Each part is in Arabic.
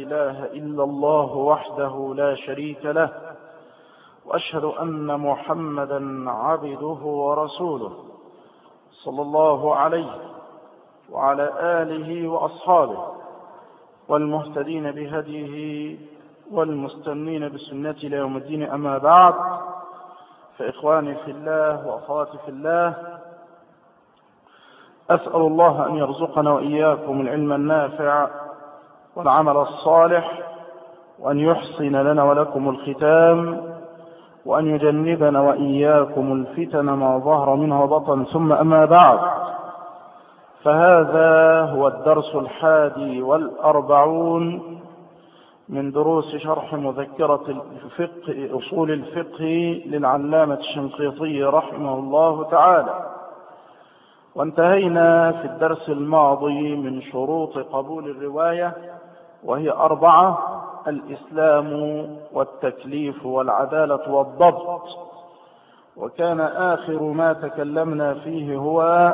إله إلا الله وحده لا شريك له، وأشهد أن محمدا عبده ورسوله صلى الله عليه وعلى آله وأصحابه والمهتدين بهديه والمستنين بسنته إلى يوم الدين. أما بعد، فإخواني في الله وأخواتي في الله، أسأل الله أن يرزقنا وإياكم العلم النافع والعمل الصالح، وأن يحسن لنا ولكم الختام، وأن يجنبنا وإياكم الفتن ما ظهر منها وبطن. ثم أما بعد، فهذا هو الدرس 41 من دروس شرح مذكرة أصول الفقه للعلامة الشنقيطي رحمه الله تعالى. وانتهينا في الدرس الماضي من شروط قبول الرواية، وهي 4: الإسلام والتكليف والعدالة والضبط. وكان آخر ما تكلمنا فيه هو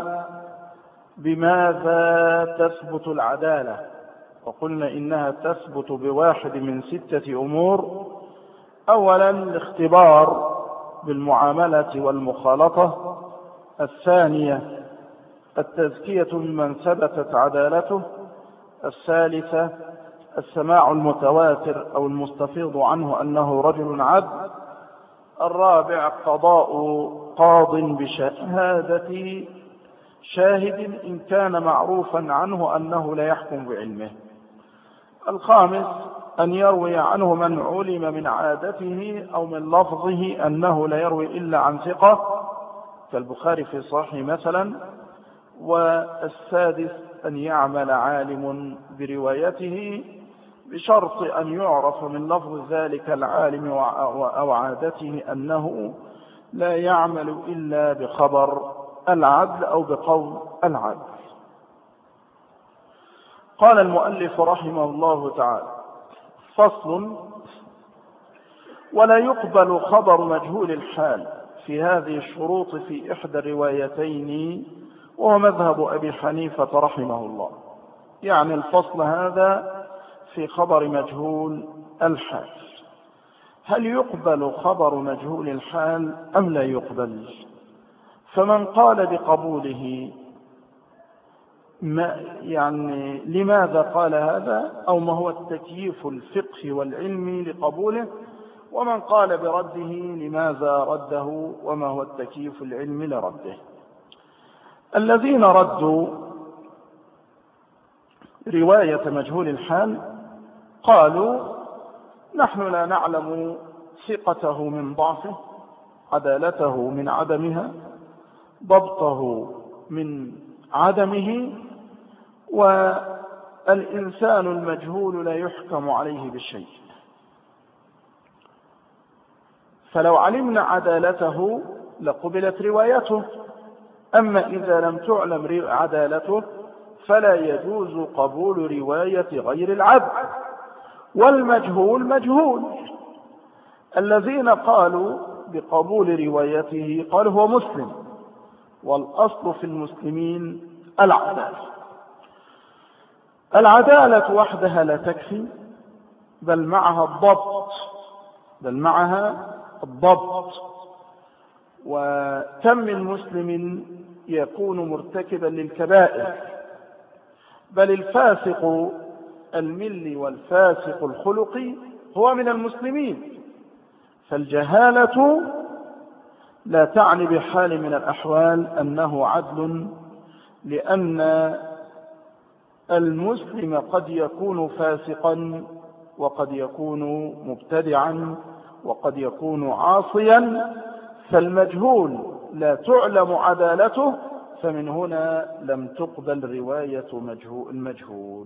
بماذا تثبت العدالة، وقلنا إنها تثبت بواحد من 6 أمور. أولا، الاختبار بالمعاملة والمخالطة. الثانية، التزكية ممن ثبتت عدالته. الثالثة، السماع المتواتر أو المستفيض عنه أنه رجل عدل. الرابع، قضاء قاض بشهادة شاهد إن كان معروفا عنه أنه لا يحكم بعلمه. الخامس، أن يروي عنه من علم من عادته أو من لفظه أنه لا يروي إلا عن ثقة كالبخاري في صحيح مثلا. والسادس، أن يعمل عالم بروايته بشرط أن يعرف من لفظ ذلك العالم أو عادته أنه لا يعمل إلا بخبر العدل أو بقول العدل. قال المؤلف رحمه الله تعالى: فصل: ولا يقبل خبر مجهول الحال في هذه الشروط في إحدى الروايتين، وهو مذهب أبي حنيفة رحمه الله. يعني الفصل هذا في خبر مجهول الحال. هل يقبل خبر مجهول الحال أم لا يقبل؟ فمن قال بقبوله يعني لماذا قال هذا، أو ما هو التكييف الفقهي والعلمي لقبوله؟ ومن قال برده لماذا رده، وما هو التكييف العلمي لرده؟ الذين ردوا رواية مجهول الحال قالوا: نحن لا نعلم ثقته من ضعفه، عدالته من عدمها، ضبطه من عدمه، والإنسان المجهول لا يحكم عليه بالشيء. فلو علمنا عدالته لقبلت روايته، أما إذا لم تعلم عدالته فلا يجوز قبول رواية غير العدل. والمجهول مجهول. الذين قالوا بقبول روايته قالوا هو مسلم، والأصل في المسلمين العدالة. العدالة وحدها لا تكفي، بل معها الضبط. وكم من مسلم يكون مرتكبا للكبائر، بل الفاسق الملي والفاسق الخلقي هو من المسلمين. فالجهالة لا تعني بحال من الأحوال أنه عدل، لأن المسلم قد يكون فاسقا، وقد يكون مبتدعا، وقد يكون عاصيا. فالمجهول لا تعلم عدالته، فمن هنا لم تقبل رواية المجهول.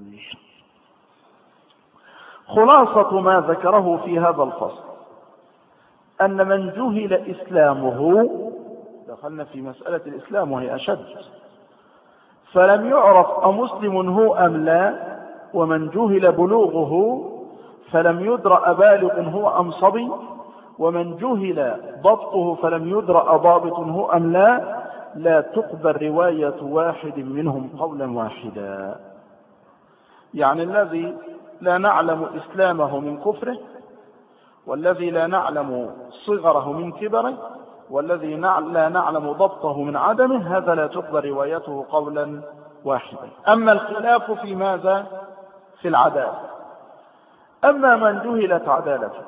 خلاصة ما ذكره في هذا الفصل أن من جهل إسلامه، دخلنا في مسألة الإسلام وهي أشد، فلم يعرف أمسلم هو أم لا، ومن جهل بلوغه فلم يدرأ بالغ هو أم صبي، ومن جهل ضبطه فلم يدرأ ضابط هو أم لا، لا تقبل رواية واحد منهم قولا واحدا. يعني الذي لا نعلم إسلامه من كفره، والذي لا نعلم صغره من كبره، والذي لا نعلم ضبطه من عدمه، هذا لا تقبل روايته قولا واحدا. أما الخلاف في ماذا؟ في العدالة. أما من جهلت عدالته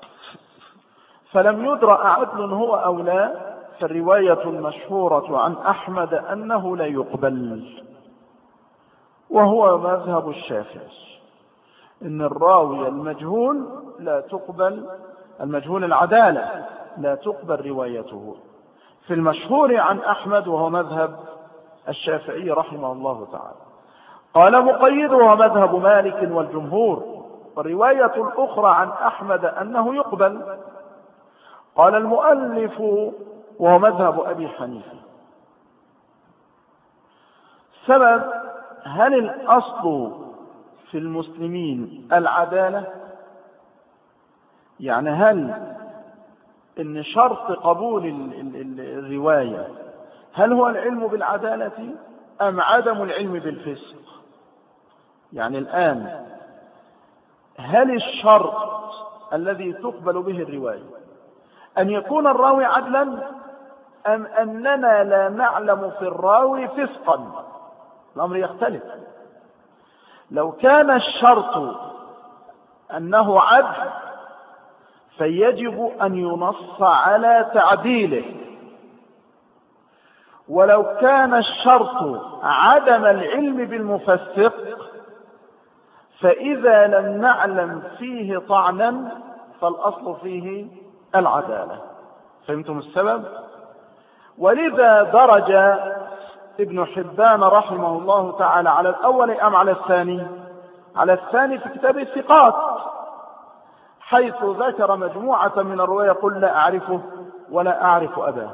فلم يدرأ عدل هو أو لا، فالرواية المشهورة عن أحمد أنه لا يقبل، وهو مذهب الشافعي، إن الراوي المجهول لا تقبل، المجهول العدالة لا تقبل روايته في المشهور عن أحمد، وهو مذهب الشافعي رحمه الله تعالى. قال مقيد وهو مذهب مالك والجمهور، والرواية الأخرى عن أحمد أنه يقبل. قال المؤلف وهو مذهب أبي حنيفة. سبب: هل الأصل في المسلمين العدالة؟ يعني هل إن شرط قبول الرواية هل هو العلم بالعدالة أم عدم العلم بالفسق؟ يعني الآن هل الشرط الذي تقبل به الرواية أن يكون الراوي عدلا، أم أننا لا نعلم في الراوي فسقا؟ الأمر يختلف. لو كان الشرط أنه عدل فيجب أن ينص على تعديله، ولو كان الشرط عدم العلم بالمفسق فإذا لم نعلم فيه طعنا فالأصل فيه العدالة. فهمتم السبب؟ ولذا درج ابن حبان رحمه الله تعالى على الأول أم على الثاني؟ على الثاني في كتاب الثقات، حيث ذكر مجموعة من الرواية قل لا أعرفه ولا أعرف أباه،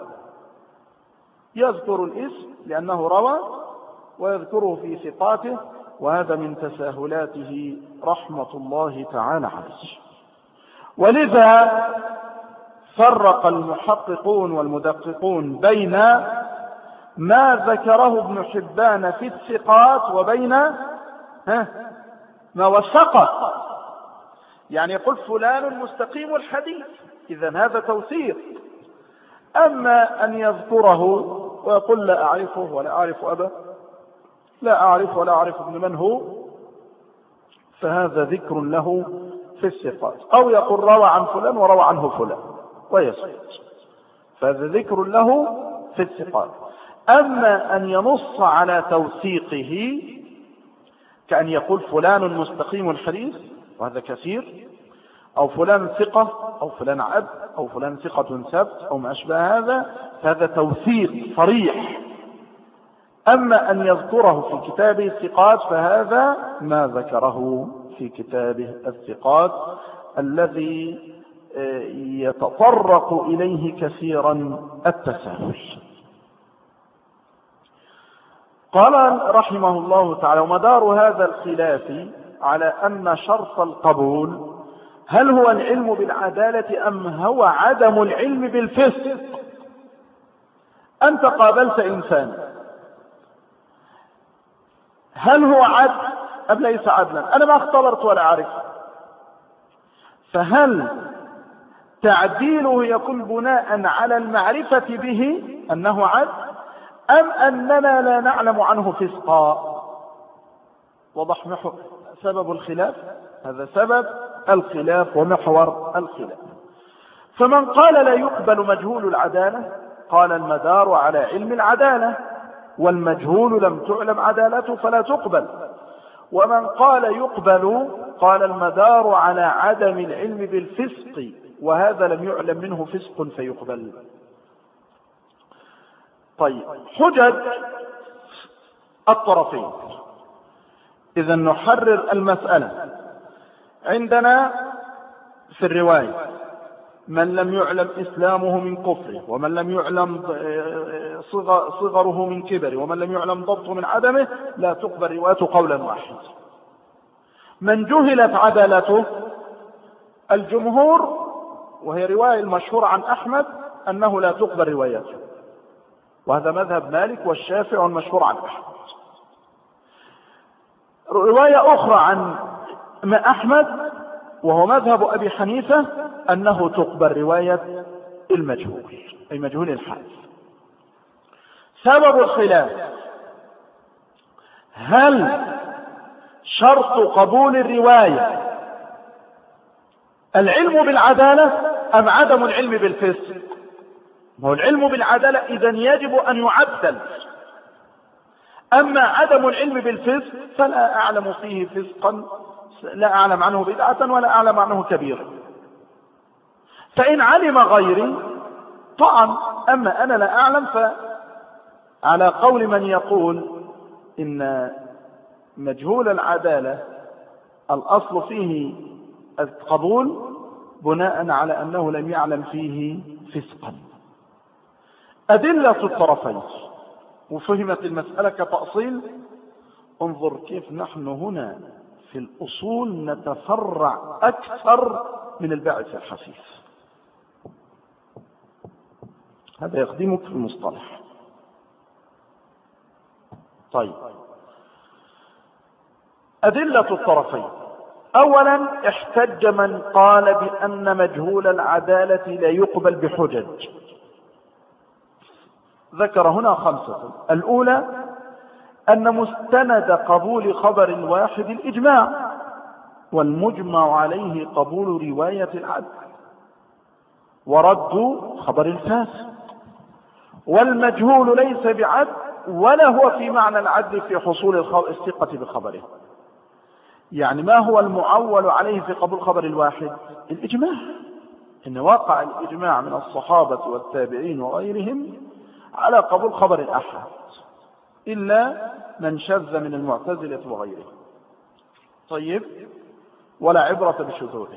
يذكر الاسم لأنه روى ويذكره في ثقاته، وهذا من تساهلاته رحمة الله تعالى عليه. ولذا فرق المحققون والمدققون بين ما ذكره ابن حبان في الثقات وبين ما وثقه. يعني يقول فلان مستقيم الحديث، إذن هذا توثيق. أما أن يذكره ويقول لا أعرفه ولا أعرف أبا، لا أعرف ولا أعرف ابن من هو، فهذا ذكر له في الثقات. أو يقول روى عن فلان وروى عنه فلان ويسكت، فهذا ذكر له في الثقات. أما أن ينص على توثيقه كأن يقول فلان مستقيم الحديث، وهذا كثير، أو فلان ثقة، أو فلان عبد، أو فلان ثقة ثبت، أو ما أشبه هذا، فهذا توثيق صريح. أما أن يذكره في كتابه الثقات فهذا ما ذكره في كتابه الثقات الذي يتطرق إليه كثيرا التساهل. قال رحمه الله تعالى: ومدار هذا الخلاف على أن شرط القبول هل هو العلم بالعدالة أم هو عدم العلم بالفسق. أنت قابلت إنسان، هل هو عدل أم ليس عدلا؟ أنا ما اختبرت ولا أعرف، فهل تعديله يكون بناء على المعرفة به أنه عدل، أم أننا لا نعلم عنه فسقا؟ وضح محور سبب الخلاف، هذا سبب الخلاف ومحور الخلاف. فمن قال لا يقبل مجهول العدالة قال المدار على علم العدالة، والمجهول لم تعلم عدالته فلا تقبل. ومن قال يقبل قال المدار على عدم العلم بالفسق، وهذا لم يعلم منه فسق فيقبل. طيب، حجج الطرفين. إذا نحرر المسألة. عندنا في الرواية من لم يعلم إسلامه من كفره، ومن لم يعلم صغره من كبره، ومن لم يعلم ضبطه من عدمه، لا تقبل روايته قولا واحد. من جهلت عدالته الجمهور، وهي رواية المشهورة عن أحمد، أنه لا تقبل روايته، وهذا مذهب مالك والشافعي والمشهور عن أحمد. رواية أخرى عن ما أحمد وهو مذهب أبي حنيفة أنه تقبل رواية المجهول أي مجهول الحال. سبب الخلاف: هل شرط قبول الرواية العلم بالعدالة أم عدم العلم بالفسق؟ هو العلم بالعدالة إذن يجب أن يعدل، أما عدم العلم بالفسق فلا أعلم فيه فسقا، لا أعلم عنه بدعة ولا أعلم عنه كبيرا. فإن علم غيري طعن، أما أنا لا أعلم، فعلى قول من يقول إن مجهول العدالة الأصل فيه القبول بناء على أنه لم يعلم فيه فسقا. أدلة الطرفين، وفهمت المسألة كتأصيل. انظر كيف نحن هنا في الأصول نتفرع أكثر من الباعث الحثيث. هذا يخدمك في المصطلح. طيب، أدلة الطرفين: أولا، احتج من قال بأن مجهول العدالة لا يقبل بحجج. ذكر هنا 5. الأولى أن مستند قبول خبر الواحد الإجماع، والمجمع عليه قبول رواية العدل ورد خبر الفاسق، والمجهول ليس بعدل ولا هو في معنى العدل في حصول الثقة بخبره. يعني ما هو المعول عليه في قبول خبر الواحد؟ الإجماع، إن وقع الإجماع من الصحابة والتابعين وغيرهم على قبول خبر الأحد، إلا من شذ من المعتزلة وغيرهم. طيب، ولا عبرة بشذوذه.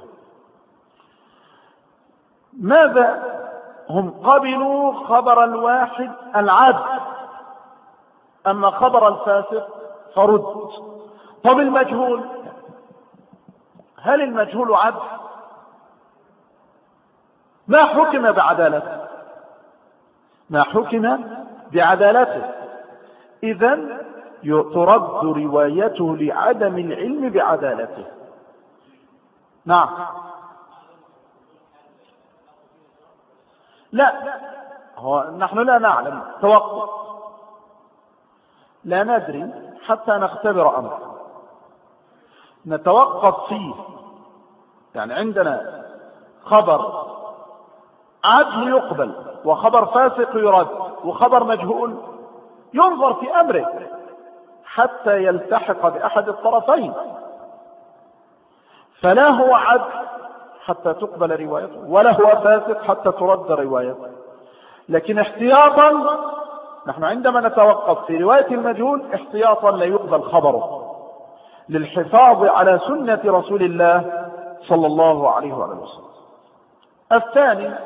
ماذا هم قبلوا خبر الواحد العدل، أما خبر الفاسق فرد. طب المجهول، هل المجهول عدل؟ ما حكم بعدالته؟ ما حكم بعدالته، إذن ترد روايته لعدم العلم بعدالته. نعم. لا، نحن لا نعلم، توقف، لا ندري حتى نختبر أمر نتوقف فيه. يعني عندنا خبر عدل يقبل، وخبر فاسق يرد، وخبر مجهول ينظر في أمره حتى يلتحق بأحد الطرفين، فلا هو عدل حتى تقبل روايته، ولا هو فاسق حتى ترد روايته. لكن احتياطا نحن عندما نتوقف في رواية المجهول احتياطا لا يقبل خبره، للحفاظ على سنة رسول الله صلى الله عليه وسلم. الثاني،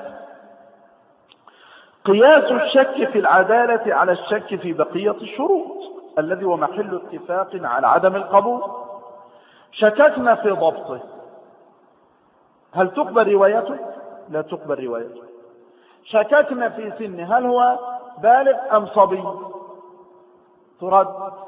قياس الشك في العدالة على الشك في بقية الشروط، الذي هو محل اتفاق على عدم القبول. شككنا في ضبطه، هل تقبل روايته؟ لا تقبل روايته. شككنا في سنه، هل هو بالغ أم صبي؟ ترد.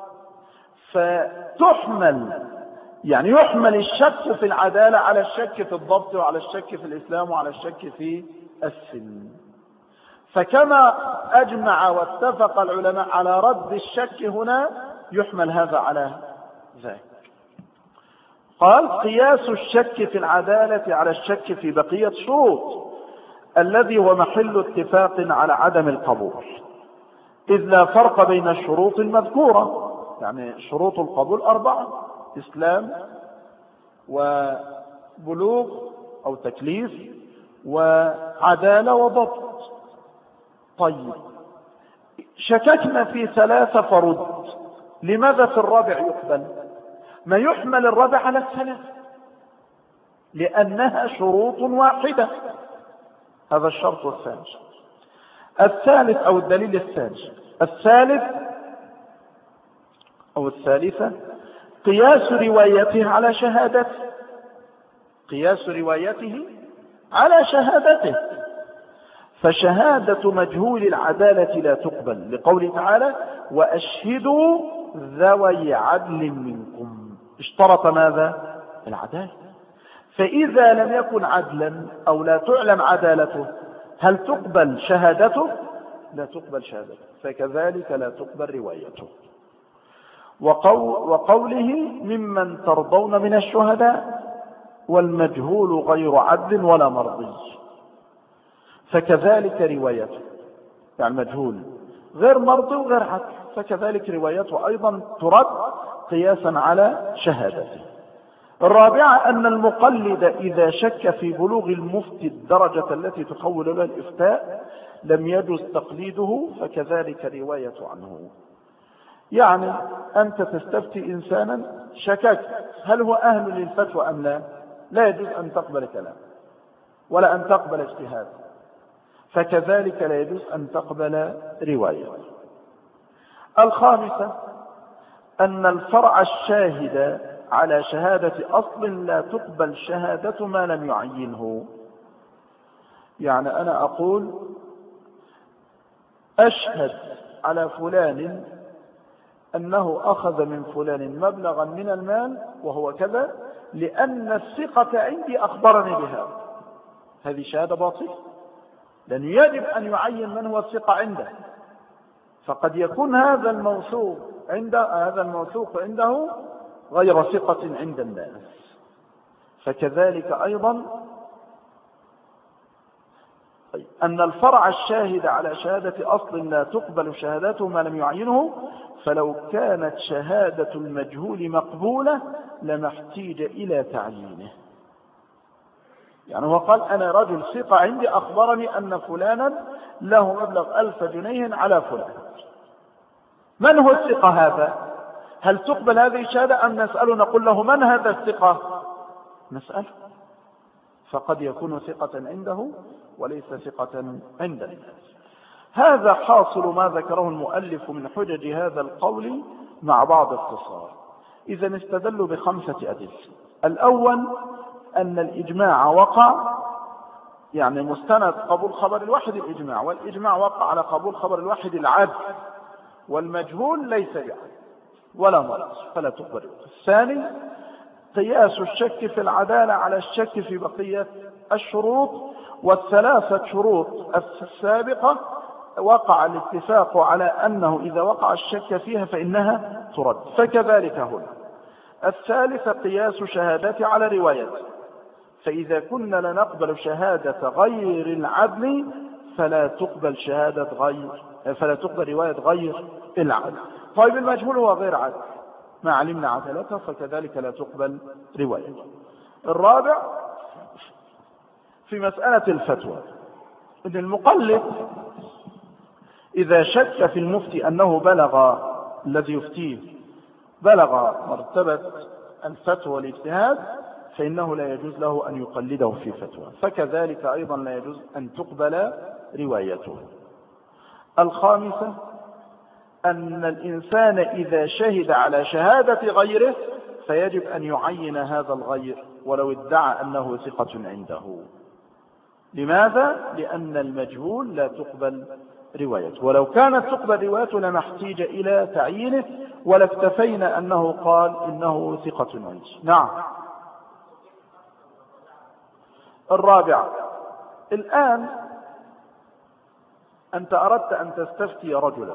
فتحمل، يعني يحمل الشك في العدالة على الشك في الضبط، وعلى الشك في الإسلام، وعلى الشك في السن. فكما أجمع واتفق العلماء على رد الشك هنا، يحمل هذا على ذاك. قال: قياس الشك في العدالة على الشك في بقية الشروط، الذي هو محل اتفاق على عدم القبول، إذ لا فرق بين الشروط المذكورة. يعني شروط القبول 4: إسلام وبلوغ أو تكليف وعدالة وضبط. طيب، شككنا في 3 فرد، لماذا في الرابع يقبل؟ ما يحمل الرابع على 3 لأنها شروط واحدة. هذا الشرط الثاني. الثالث أو الدليل الثاني، الثالث أو الثالثة، قياس روايته على شهادته. قياس روايته على شهادته، فشهادة مجهول العدالة لا تقبل، لقوله تعالى: وأشهدوا ذوي عدل منكم. اشترط ماذا؟ العدالة. فإذا لم يكن عدلا أو لا تعلم عدالته هل تقبل شهادته؟ لا تقبل شهادته، فكذلك لا تقبل روايته. وقوله ممن ترضون من الشهداء والمجهول غير عدل ولا مرضي، فكذلك روايته، يعني مجهول غير مرضي وغير عدل، فكذلك روايته أيضا ترد قياسا على شهادته. الرابعة أن المقلد إذا شك في بلوغ المفتي الدرجة التي تحول له الإفتاء لم يجوز تقليده، فكذلك رواية عنه. يعني أنت تستفتي إنسانا شككت هل هو أهل للفتوى أم لا، لا يجوز أن تقبل كلام ولا أن تقبل اجتهاد، فكذلك لا يجوز أن تقبل رواية. الخامسة أن الفرع الشاهد على شهادة أصل لا تقبل شهادة ما لم يعينه. يعني أنا أقول أشهد على فلان أنه أخذ من فلان مبلغا من المال وهو كذا لأن الثقة عندي أخبرني بها، هذه شهادة باطلة، لأنه يجب أن يعين من هو الثقة عنده، فقد يكون هذا الموثوق عنده غير ثقة عند الناس. فكذلك أيضا أن الفرع الشاهد على شهادة أصل لا تقبل شهادته ما لم يعينه، فلو كانت شهادة المجهول مقبولة لما احتيج إلى تعيينه. يعني هو قال أنا رجل ثقة عندي أخبرني أن فلانا له مبلغ 1000 جنيه على فلان، من هو الثقة هذا؟ هل تقبل هذه الشهادة أم نسأله نقول له من هذا الثقة؟ نسأله، فقد يكون ثقة عنده وليس ثقة عند الناس. هذا حاصل ما ذكره المؤلف من حجج هذا القول مع بعض اختصار. إذا استدلوا ب5 أدلة. الأول أن الإجماع وقع، يعني مستند قبول خبر الواحد الإجماع، والإجماع وقع على قبول خبر الواحد العدل، والمجهول ليس بعدل ولا مرض فلا تقبل. الثاني قياس الشك في العدالة على الشك في بقية الشروط، والثلاثة شروط السابقة وقع الاتفاق على أنه إذا وقع الشك فيها فإنها ترد، فكذلك هنا. الثالثة قياس شهادة على رواية، فإذا كنا لا نقبل شهادة غير العدل فلا تقبل رواية غير العدل. طيب المجهول هو غير عدل ما علمنا عدالته، فكذلك لا تقبل روايته. الرابع في مسألة الفتوى، إن المقلد إذا شك في المفتي أنه بلغ الذي يفتيه بلغ مرتبة الفتوى والاجتهاد فإنه لا يجوز له أن يقلده في فتوى، فكذلك أيضا لا يجوز أن تقبل روايته. الخامسة أن الإنسان إذا شهد على شهادة غيره فيجب أن يعين هذا الغير ولو ادعى أنه ثقة عنده. لماذا؟ لأن المجهول لا تقبل روايته، ولو كانت تقبل روايته لما احتيج إلى تعيينه ولا اكتفينا أنه قال إنه ثقة عندي. نعم. الرابع، الآن أنت أردت أن تستفتي رجلا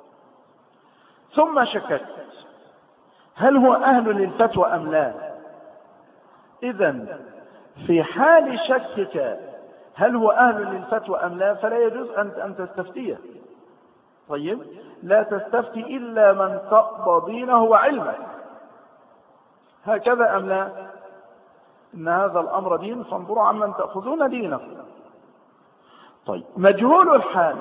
ثم شككت هل هو أهل للفتوى أم لا. إذن في حال شكك هل هو أهل للفتوى أم لا فلا يجوز أن تستفتيه. طيب، لا تستفتي إلا من تقضى دينه وعلمه، هكذا أم لا؟ إن هذا الأمر دين فانظروا عمن تأخذون دينه. طيب، مجهول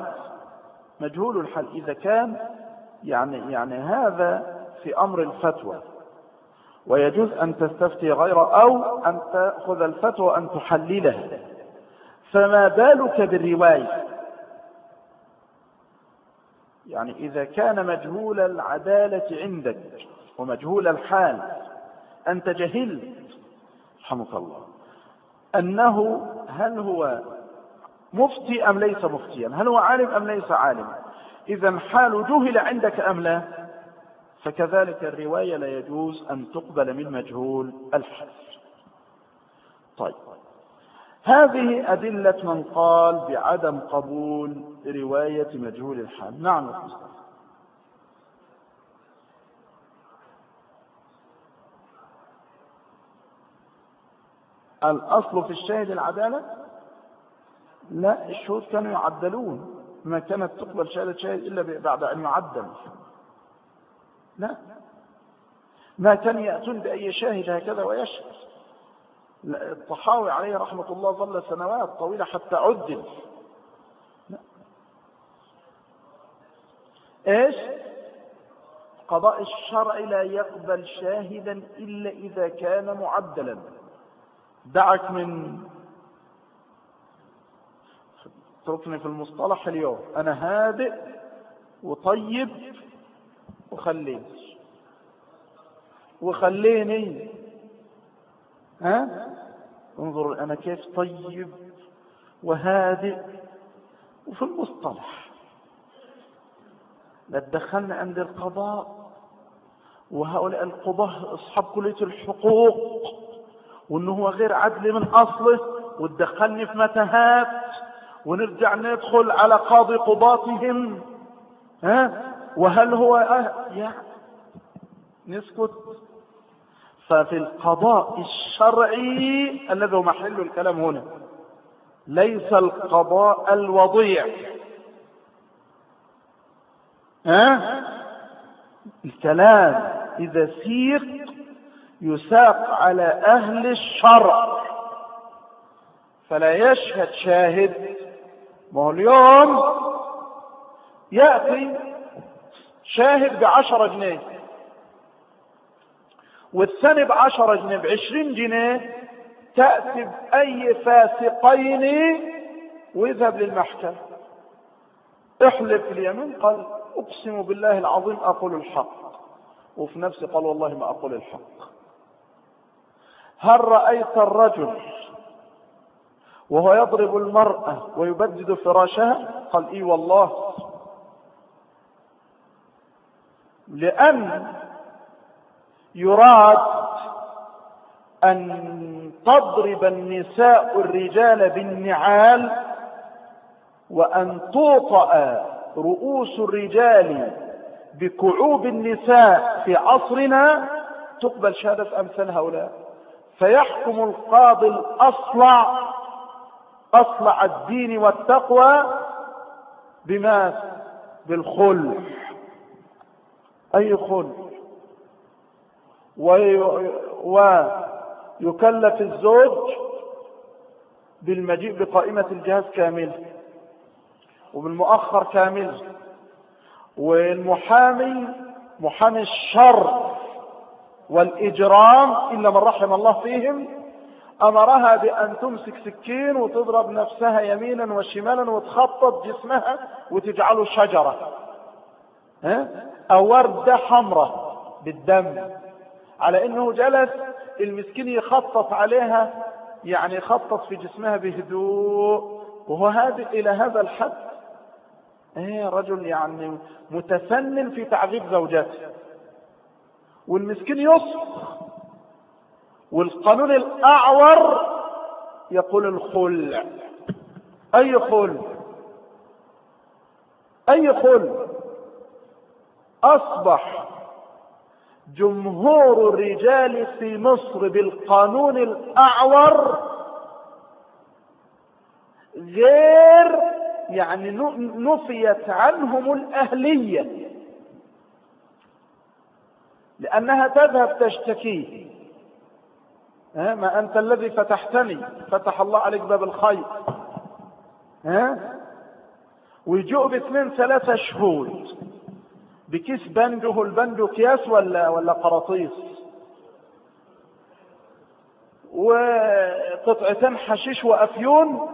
الحال إذا كان يعني هذا في أمر الفتوى ويجوز أن تستفتي غيره أو أن تأخذ الفتوى أن تحلله، فما بالك بالرواية؟ يعني إذا كان مجهول العدالة عندك ومجهول الحال، أنت جهلت رحمك الله أنه هل هو مفتي أم ليس مفتيا، هل هو عالم أم ليس عالم، إذا حال جهل عندك أم لا، فكذلك الرواية لا يجوز أن تقبل من مجهول الحال. طيب، هذه أدلة من قال بعدم قبول رواية مجهول الحال. نعم يا مصطفى. الأصل في الشاهد العدالة؟ لا، الشهود كانوا يعدلون، ما كانت تقبل شهادة شاهد إلا بعد أن يعدل. لا، ما كان يأتون بأي شاهد هكذا ويشهد. الطحاوي عليه رحمة الله ظل سنوات طويلة حتى عدل. لا. إيش؟ قضاء الشرع لا يقبل شاهدا إلا إذا كان معدلا. دعك من تركني في المصطلح اليوم، أنا هادئ وطيب وخليني انظر أنا كيف طيب وهادئ وفي المصطلح. لا تدخلنا عند القضاء وهؤلاء القضاة أصحاب كلية الحقوق وأنه هو غير عدل من أصله، وتدخلني في متاهات ونرجع ندخل على قاضي قضاتهم. وهل هو نسكت. ففي القضاء الشرعي الذي هو محل الكلام هنا، ليس القضاء الوضيع. الكلام إذا سيق يساق على أهل الشرع، فلا يشهد شاهد. ما هو اليوم يأتي شاهد ب10 جنيه والثاني ب10 جنيه، ب20 جنيه، تأتي بأي فاسقين ويذهب للمحكمة. احلف اليمين، قال أقسم بالله العظيم أقول الحق، وفي نفسي قال والله ما أقول الحق. هل رأيت الرجل وهو يضرب المرأة ويبدد فراشها؟ قال إي والله. لأن يراد أن تضرب النساء الرجال بالنعال، وأن توطأ رؤوس الرجال بكعوب النساء في عصرنا تقبل شهادة أمثال هؤلاء. فيحكم القاضي الأصلع، أصلع الدين والتقوى، بما بالخلع. أي خلع؟ ويكلف الزوج بالمجيء بقائمة الجهاز كامل وبالمؤخر كامل، والمحامي محامي الشر والإجرام إلا من رحم الله فيهم أمرها بأن تمسك سكين وتضرب نفسها يمينا وشمالا وتخطط جسمها وتجعله شجرة أو وردة حمراء بالدم، على أنه جلس المسكين يخطط عليها، يعني يخطط في جسمها بهدوء وهو هادئ إلى هذا الحد. رجل يعني متفنن في تعذيب زوجته، والمسكين يصرخ، والقانون الأعور يقول الخلع. أي خلع؟ أي خلع؟ أصبح جمهور الرجال في مصر بالقانون الأعور غير، يعني نفيت عنهم الأهلية، لأنها تذهب تشتكي. ما أنت الذي فتحتني، فتح الله عليك باب الخير. ويجوا ب2 3 شهود بكيس بنجه، البنجو كياس ولا قراطيس، وقطعتين حشيش وأفيون،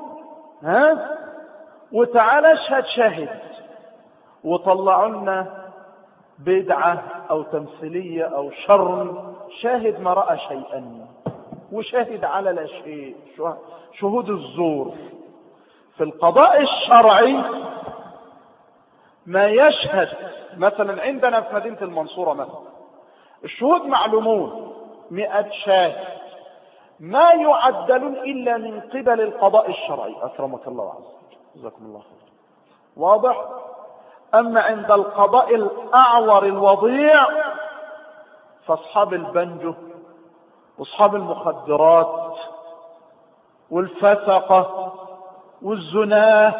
وتعال اشهد شاهد، وطلعوا لنا بدعة أو تمثيلية أو شر، شاهد ما رأى شيئا وشاهد على لا شيء، شهود الزور. في القضاء الشرعي ما يشهد مثلا عندنا في مدينة المنصورة مثلا الشهود معلومون 100 شاهد ما يعدلون إلا من قبل القضاء الشرعي. أكرمك الله عز وجل، جزاكم الله خير. واضح؟ أما عند القضاء الأعور الوضيع فأصحاب البنجو وأصحاب المخدرات والفسقة والزناه،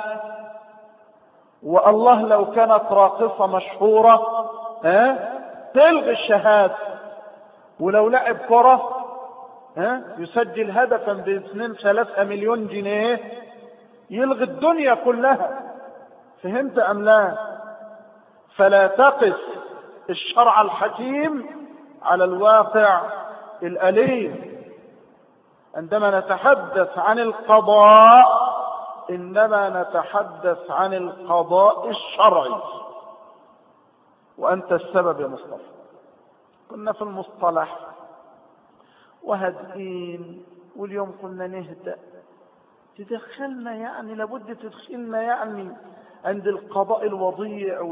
والله لو كانت راقصة مشهورة تلغي الشهادة، ولو لعب كرة يسجل هدفا ب2-3 مليون جنيه يلغي الدنيا كلها. فهمت أم لا؟ فلا تقس الشرع الحكيم على الواقع الأليم. عندما نتحدث عن القضاء إنما نتحدث عن القضاء الشرعي، وأنت السبب يا مصطفى. كنا في المصطلح وهدئين، واليوم قلنا نهدأ. تدخلنا يعني لابد تدخلنا يعني عند القضاء الوضيع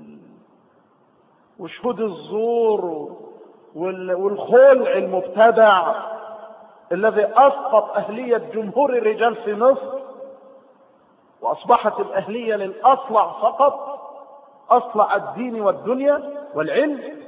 وشهود الزور والخلع المبتدع الذي أسقط أهلية جمهور الرجال في مصر، وأصبحت الأهلية للأصلع فقط، أصلع الدين والدنيا والعلم.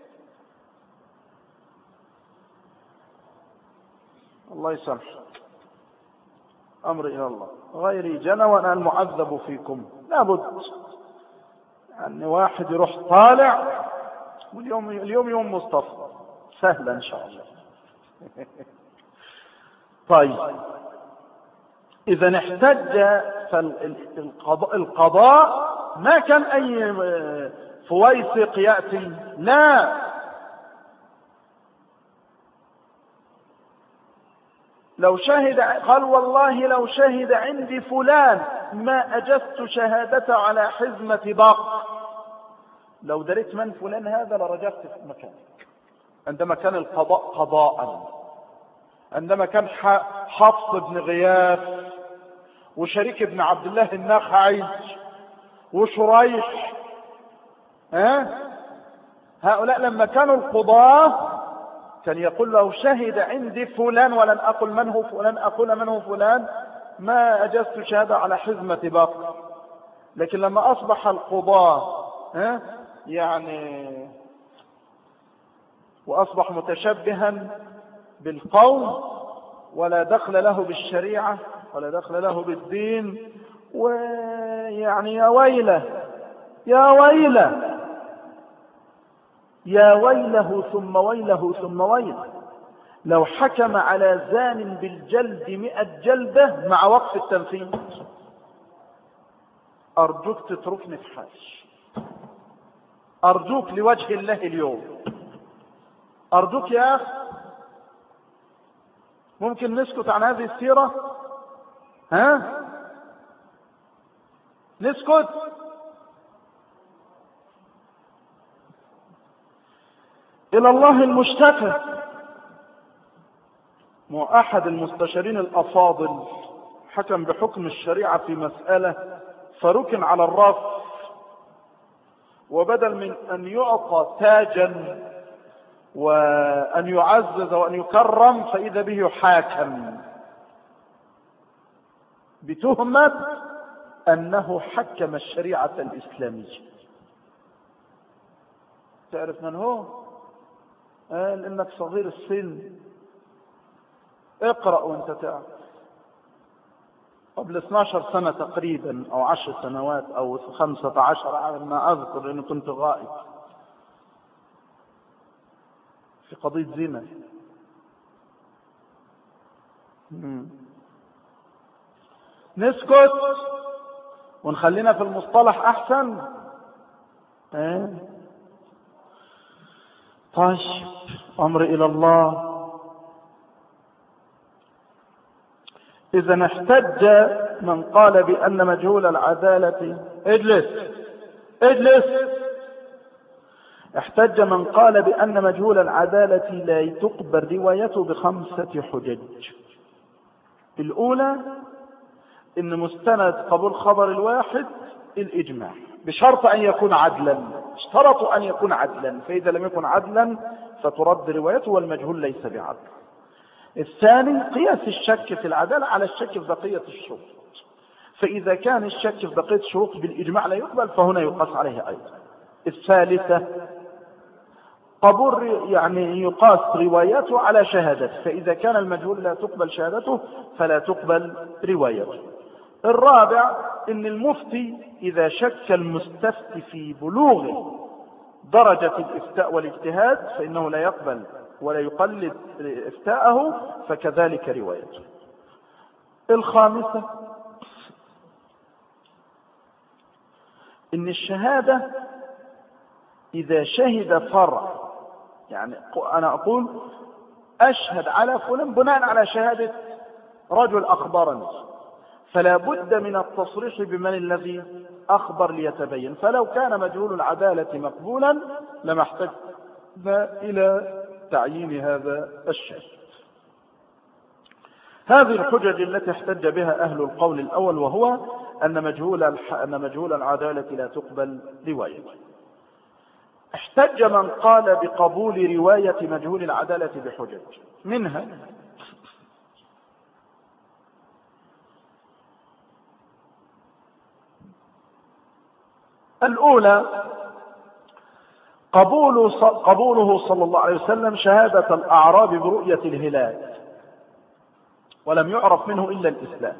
الله يسامحك، أمر إلى الله. غيري جنى وأنا المعذب فيكم. لابد أن واحد يروح طالع، واليوم يوم مصطفى سهلا إن شاء الله. طيب، إذا احتج فالقضاء ما كان أي فويسق يأتي، لا، لو شهد قال والله لو شهد عندي فلان ما أجزت شهادته على حزمة بق. لو دريت من فلان هذا لرجعت في مكانك. عندما كان القضاء قضاء، عندما كان حفص بن غياث وشريك بن عبد الله النخعي وشريح، هؤلاء لما كانوا القضاة كان يقول له شهد عندي فلان، ولن أقل من هو فلان، أقول من هو فلان، ما أجزت شهادة على حزمة بقر. لكن لما أصبح القضاة يعني وأصبح متشبها بالقوم ولا دخل له بالشريعة ولا دخل له بالدين، ويعني يا ويله يا ويله يا ويله ثم ويله ثم ويله لو حكم على زان بالجلد 100 جلدة مع وقف التنفيذ. أرجوك تتركني في حالي، أرجوك لوجه الله اليوم، أرجوك يا أخي. ممكن نسكت عن هذه السيرة؟ نسكت؟ إلى الله المشتكى. أحد المستشارين الأفاضل حكم بحكم الشريعة في مسألة فركن على الرف، وبدل من أن يعطى تاجا وأن يعزز وأن يكرم فإذا به يحاكم بتهمة أنه حكم الشريعة الإسلامية. تعرف من هو؟ قال إنك صغير السن، اقرأ وانت تعرف. قبل 12 سنة تقريبا أو 10 سنوات أو 15 على ما أذكر لأنه كنت غائب في قضية زنا. نسكت ونخلينا في المصطلح أحسن. طيب، أمر إلى الله. إذا احتج من قال بأن مجهول العدالة اجلس احتج من قال بأن مجهول العدالة لا تقبل روايته ب5 حجج. الأولى إن مستند قبول خبر الواحد الإجماع، بشرط أن يكون عدلا، اشترطوا أن يكون عدلا، فإذا لم يكن عدلا فترد روايته والمجهول ليس بعدل. الثاني قياس الشك في العدالة على الشك في بقية الشروط، فإذا كان الشك في بقية الشروط بالإجماع لا يقبل فهنا يقاس عليه أيضا. الثالثة قبول يعني يقاس روايته على شهادته، فإذا كان المجهول لا تقبل شهادته فلا تقبل روايته. الرابع ان المفتي إذا شك المستفتي في بلوغ درجة الإفتاء والاجتهاد فإنه لا يقبل ولا يقلد إفتاءه، فكذلك روايته. الخامسة ان الشهادة إذا شهد فرع، يعني أنا أقول أشهد على فلان بناء على شهادة رجل أخبرني، فلا بد من التصريح بمن الذي أخبر ليتبين، فلو كان مجهول العدالة مقبولا لما احتجنا إلى تعيين هذا الشهد. هذه الحجج التي احتج بها أهل القول الأول، وهو أن مجهول العدالة لا تقبل روايته. احتج من قال بقبول رواية مجهول العدالة بحجج، منها الأولى قبوله صلى الله عليه وسلم شهادة الأعراب برؤية الهلال ولم يعرف منه إلا الإسلام.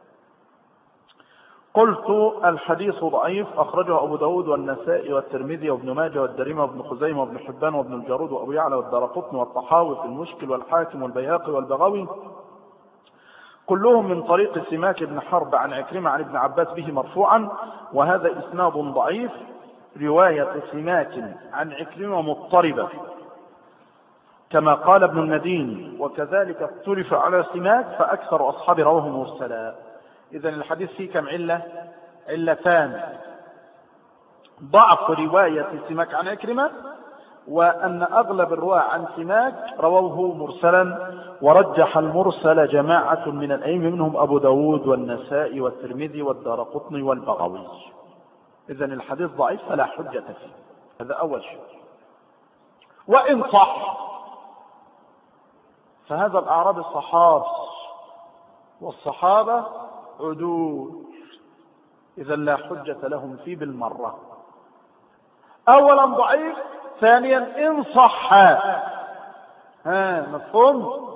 قلت الحديث ضعيف، أخرجه أبو داود والنسائي والترمذي وابن ماجه والدارمي وابن خزيمة وابن حبان وابن الجارود وأبو يعلى والدارقطني والطحاوي في المشكل والحاكم والبيهقي والبغوي، كلهم من طريق سماك بن حرب عن عكرمة عن ابن عباس به مرفوعا، وهذا إسناد ضعيف. رواية سماك عن عكرمة مضطربة كما قال ابن الندين، وكذلك اختلف على سماك فأكثر أصحاب رواه مرسلا. إذن الحديث فيه كم علتان: ضعف رواية سماك عن عكرمة، وأن أغلب الرواة عن سماك رووه مرسلا، ورجح المرسل جماعة من الأئمة منهم أبو داود والنسائي والترمذي والدارقطني والبغوي. إذن الحديث ضعيف فلا حجة فيه، هذا أول شيء. وإن صح فهذا الأعرابي صحاب، والصحابة عدول، إذن لا حجة لهم فيه بالمرة. أولا ضعيف، ثانيا إن صح. مفهوم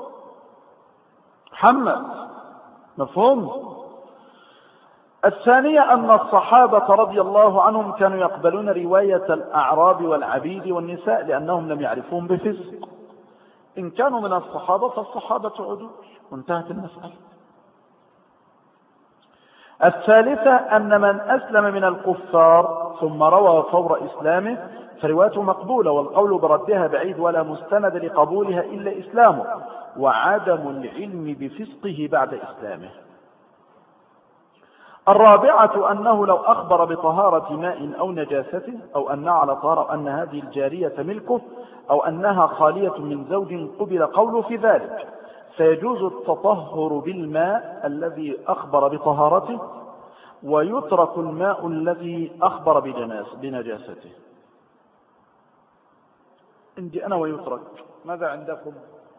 محمد؟ مفهوم. الثانية أن الصحابة رضي الله عنهم كانوا يقبلون رواية الأعراب والعبيد والنساء لأنهم لم يعرفوهم بفسق. إن كانوا من الصحابة فالصحابة عدول، وانتهت المسألة. الثالثة أن من أسلم من الكفار ثم روى فور إسلامه فروايته مقبولة، والقول بردها بعيد، ولا مستند لقبولها إلا إسلامه وعدم العلم بفسقه بعد إسلامه. الرابعة أنه لو أخبر بطهارة ماء أو نجاسته، أو أنها على طهارة، أن هذه الجارية ملكه، أو أنها خالية من زوج، قبل قوله في ذلك، فيجوز التطهر بالماء الذي أخبر بطهارته، ويترك الماء الذي أخبر بنجاسته. عندي أنا ويترك، ماذا عندكم؟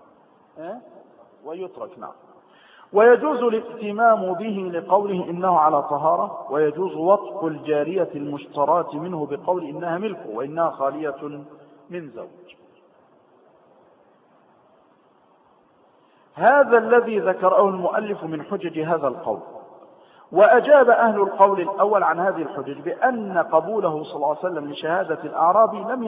ويترك، نعم. ويجوز الائتمام به لقوله إنه على طهارة، ويجوز وطء الجارية المشتراة منه بقول إنها ملكه وإنها خالية من زوج. هذا الذي ذكره المؤلف من حجج هذا القول. وأجاب أهل القول الأول عن هذه الحجج بأن قبوله صلى الله عليه وسلم لشهادة الأعرابي لم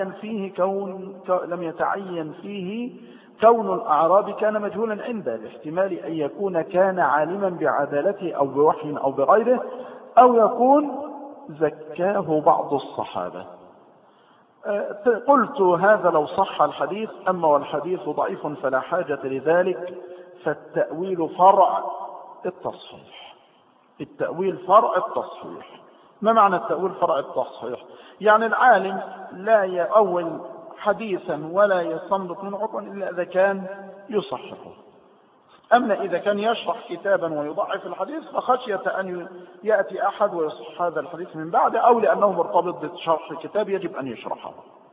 يتعين فيه كون الأعرابي كان مجهولا عنده، لاحتمال أن يكون كان عالما بعدالته أو بوحي أو بغيره، أو يكون زكاه بعض الصحابة. قلت هذا لو صح الحديث، أما والحديث ضعيف فلا حاجة لذلك، فالتأويل فرع التصحيح. التأويل فرع التصحيح. ما معنى التأويل فرع التصحيح؟ يعني العالم لا يأول حديثا ولا يستنبط منه حكما إلا إذا كان يصححه. أما إذا كان يشرح كتابا ويضعف الحديث فخشية أن يأتي أحد ويصح هذا الحديث من بعده، أو لأنه مرتبط بشرح كتاب يجب أن يشرحه.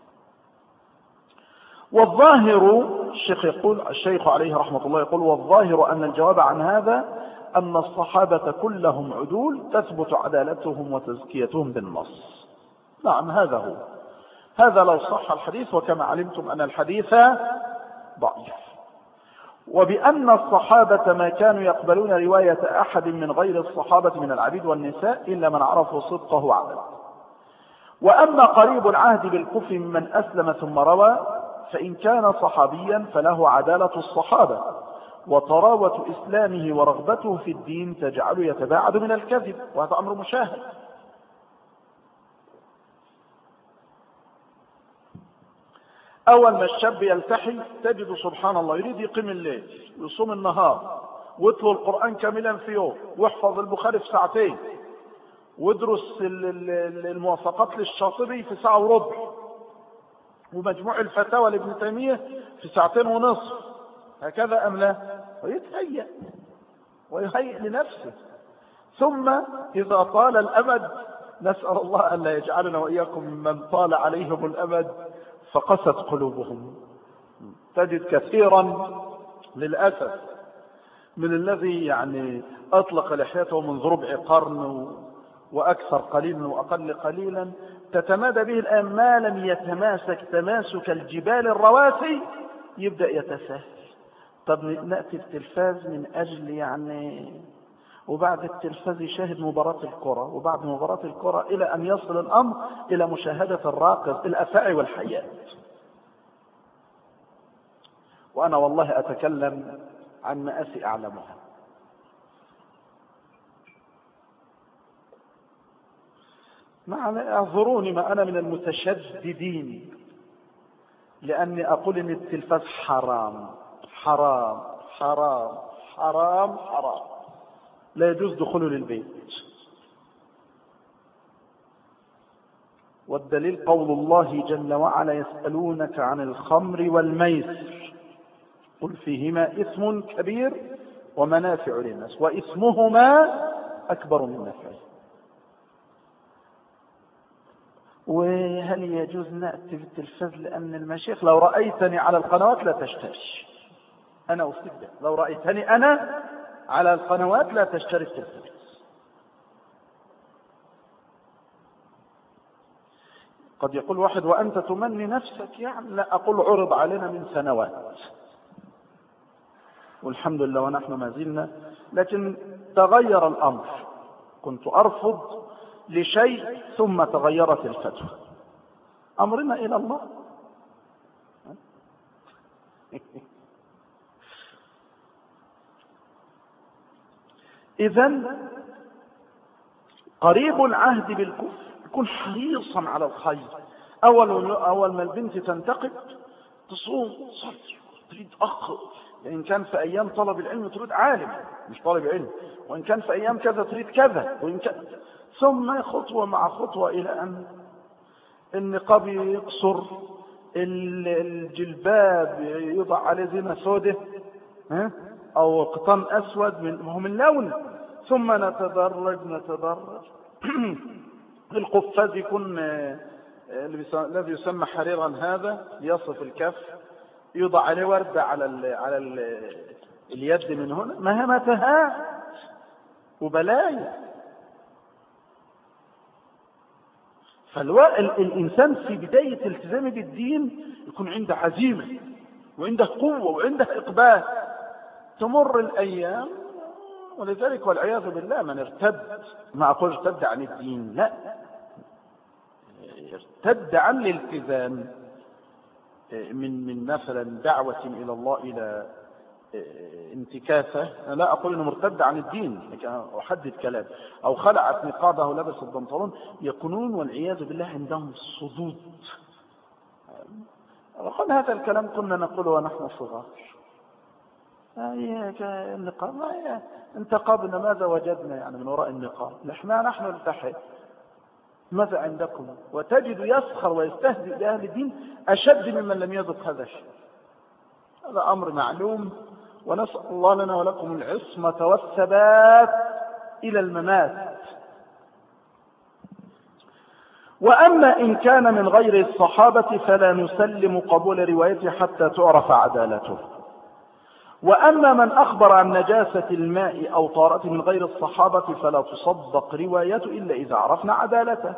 والظاهر الشيخ عليه رحمة الله يقول: والظاهر أن الجواب عن هذا أن الصحابة كلهم عدول تثبت عدالتهم وتزكيتهم بالنص. نعم، هذا هو، هذا لو صح الحديث، وكما علمتم أن الحديث ضعيف. وبأن الصحابة ما كانوا يقبلون رواية أحد من غير الصحابة من العبيد والنساء إلا من عرفوا صدقه وعدله. وأما قريب العهد بالكفر ممن أسلم ثم روى، فإن كان صحابيا فله عدالة الصحابة، وطراوة إسلامه ورغبته في الدين تجعله يتباعد من الكذب، وهذا أمر مشاهد. أول ما الشاب يلتحي تجد سبحان الله يريد يقيم الليل ويصوم النهار ويتلو القرآن كاملا في يوم ويحفظ البخاري في ساعتين ويدرس الموافقات للشاطبي في ساعة وربع ومجموع الفتاوى لابن تيمية في ساعتين ونصف، هكذا أم لا؟ ويهيئ لنفسه. ثم إذا طال الأمد، نسأل الله أن لا يجعلنا وإياكم ممن طال عليهم الأمد فقست قلوبهم. تجد كثيرا للأسف من الذي يعني أطلق لحيته منذ ربع قرن وأكثر قليلا وأقل قليلا، تتمادى به الآن ما لم يتماسك تماسك الجبال الرواسي يبدأ يتساهل. طب نأتي التلفاز من أجل يعني، وبعد التلفاز يشاهد مباراة الكرة، وبعد مباراة الكرة إلى أن يصل الأمر إلى مشاهدة الراقص الأفاعي والحيات. وأنا والله أتكلم عن مآسي أعلمها. اعذروني ما أنا من المتشددين لأني أقول إن التلفاز حرام حرام حرام حرام حرام، لا يجوز دخوله للبيت. والدليل قول الله جل وعلا: يسألونك عن الخمر والميسر قل فيهما إثم كبير ومنافع للناس وإثمهما أكبر من نفعه. وهل يجوز نأتي بالتلفاز؟ لأن المشايخ لو رأيتني على القنوات لا تشتري، أنا أصدق، لو رأيتني أنا على القنوات لا تشتري التلفاز. قد يقول واحد: وأنت تمني نفسك يعني؟ لا، أقول عرض علينا من سنوات والحمد لله ونحن ما زلنا، لكن تغير الأمر. كنت أرفض لشيء ثم تغيرت الفتوى. أمرنا إلى الله. إذن قريب العهد بالكفر يكون حريصا على الخير. أول ما البنت تنتقد تصوم تريد أخ، إن كان في أيام طلب العلم تريد عالم مش طالب علم، وإن كان في أيام كذا تريد كذا، وإن كان ثم خطوة مع خطوة إلى أن النقاب يقصر، الجلباب يضع عليه زينة سودة أو قطن أسود من لونه، ثم نتدرج القفاز يكون الذي يسمى حريرا، هذا يصف الكف، يوضع عليه وردة على اليد من هنا، مهمتها وبلايا. فالإنسان في بداية التزامه بالدين يكون عنده عزيمة وعنده قوة وعنده إقبال. تمر الأيام، ولذلك والعياذ بالله من ارتد، ما أقول ارتد عن الدين، لا، ارتد عن الالتزام من مثلا دعوة إلى الله إلى انتكاسة. لا أقول إنه مرتد عن الدين، لكن أحدد كلام، أو خلعت نقابه ولبس البنطلون، يكونون والعياذ بالله عندهم صدود. وقال هذا الكلام كنا نقوله ونحن صغار. النقاب انتقابنا ماذا وجدنا يعني من وراء النقاب؟ نحن التحي، ماذا عندكم؟ وتجد يسخر ويستهزئ بأهل الدين أشد ممن لم يذق هذا الشيء. هذا أمر معلوم ونسأل الله لنا ولكم العصمة والثبات إلى الممات. وأما إن كان من غير الصحابة فلا نسلم قبول روايته حتى تعرف عدالته. وأما من أخبر عن نجاسة الماء أو طهارته من غير الصحابة فلا تصدق روايته إلا إذا عرفنا عدالته.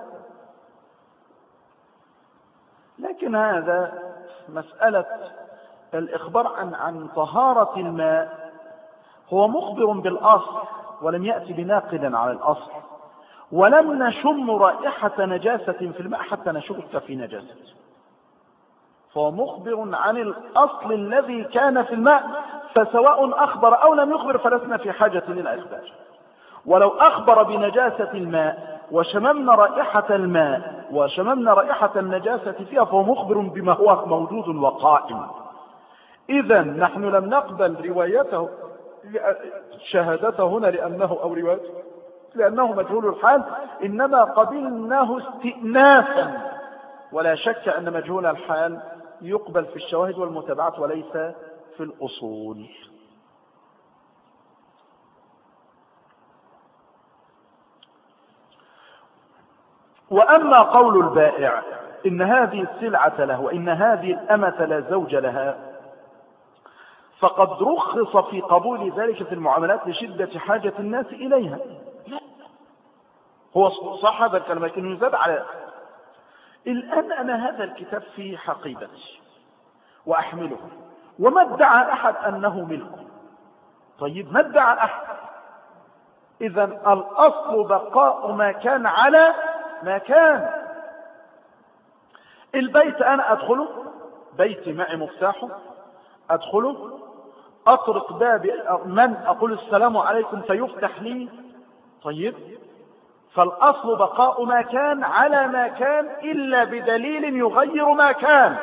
لكن هذا مسألة الإخبار عن طهارة الماء هو مخبر بالأصل ولم يأتي بناقلا على الأصل، ولم نشم رائحة نجاسة في الماء حتى نشك في نجاسة، فهو مخبر عن الأصل الذي كان في الماء، فسواء أخبر أو لم يخبر فلسنا في حاجة إلى إخبار. ولو أخبر بنجاسة الماء وشممنا رائحة الماء وشممنا رائحة النجاسة فيها فهو مخبر بما هو موجود وقائم. إذن نحن لم نقبل روايته شهادته هنا لأنه أو روايته لأنه مجهول الحال، إنما قبلناه استئنافا. ولا شك أن مجهول الحال يقبل في الشواهد والمتابعات وليس في الأصول. وأما قول البائع إن هذه السلعة له وإن هذه الأمة لا زوج لها فقد رخص في قبول ذلك في المعاملات لشدة حاجة الناس إليها. لا، هو صح هذا الكلام لكن يزاد على الآن أنا هذا الكتاب في حقيبتي وأحمله وما ادعى أحد أنه ملكه. طيب ما ادعى أحد، إذن الأصل بقاء ما كان على ما كان. البيت أنا أدخله، بيتي معي مفتاحه، أدخله أطرق باب من أقول السلام عليكم فيفتح لي. طيب فالأصل بقاء ما كان على ما كان إلا بدليل يغير ما كان.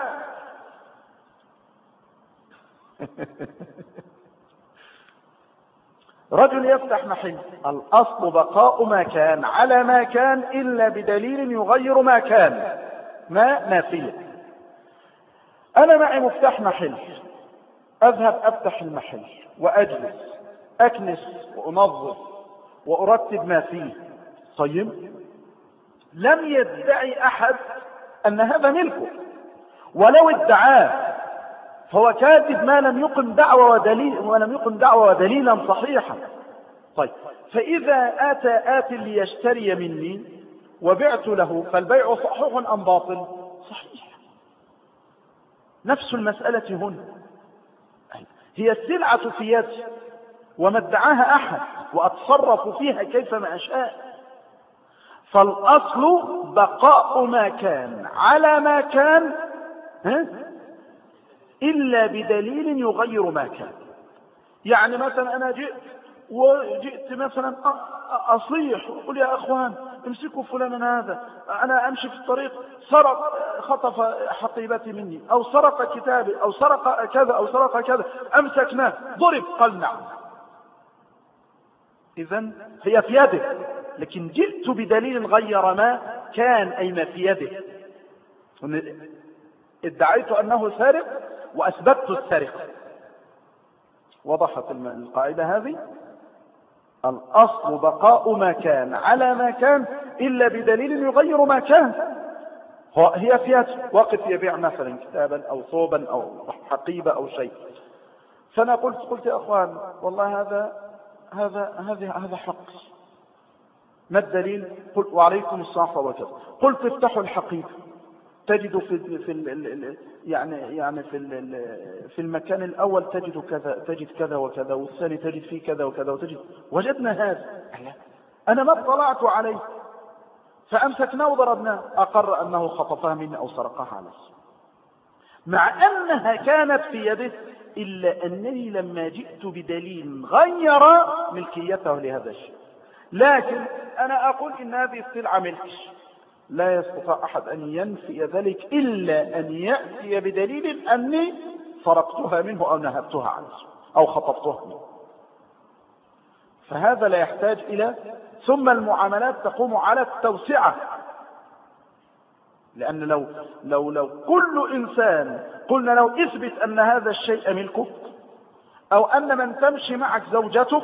رجل يفتح محل، الأصل بقاء ما كان على ما كان إلا بدليل يغير ما كان. ما نافية. أنا معي مفتاح محل، أذهب أفتح المحل وأجلس أكنس وأنظف وأرتب ما فيه. طيب لم يدعي أحد أن هذا ملكه، ولو ادعاه فهو كاذب ما لم يقم دعوة ودليلا صحيحا. طيب فإذا آتي ليشتري مني وبعت له فالبيع صحيح أم باطل؟ صحيح. نفس المسألة هنا، هي السلعة في يدي وما ادعاها أحد وأتصرف فيها كيفما أشاء. فالأصل بقاء ما كان على ما كان إلا بدليل يغير ما كان. يعني مثلا أنا جئت مثلا أصيح وأقول يا أخوان امسكوا فلانا هذا، أنا أمشي في الطريق خطف حقيبتي مني أو سرق كتابي أو سرق كذا أو سرق كذا، أمسكناه ضرب، قال نعم. إذن هي في يده، لكن جئت بدليل غير ما كان أي ما في يده. ادعيت أنه سارق وأثبتت السرقة. وضحت القاعدة هذه. الأصل بقاء ما كان على ما كان إلا بدليل يغير ما كان. هي في يده، واقف يبيع مثلا كتابا أو ثوبا أو حقيبة أو شيء، فأنا قلت يا أخوان والله هذا حق. ما الدليل؟ قلت وعليكم السلام ورحمة الله. قلت افتحوا الحقيبة تجد في المكان الأول تجد كذا وكذا، والثاني تجد فيه كذا وكذا، وجدنا هذا. أنا ما اطلعت عليه فأمسكناه وضربناه، أقر أنه خطفها مني أو سرقها على السوق، مع أنها كانت في يده، إلا أنني لما جئت بدليل غير ملكيته لهذا الشيء. لكن أنا أقول إن هذه السلعة ملكي، لا يستطيع أحد أن ينفي ذلك إلا أن يأتي بدليل أني سرقتها منه أو نهبتها عنه أو خطفتها منه. فهذا لا يحتاج إلى. ثم المعاملات تقوم على التوسعة، لأن لو كل إنسان قلنا له اثبت أن هذا الشيء ملكك أو أن من تمشي معك زوجتك،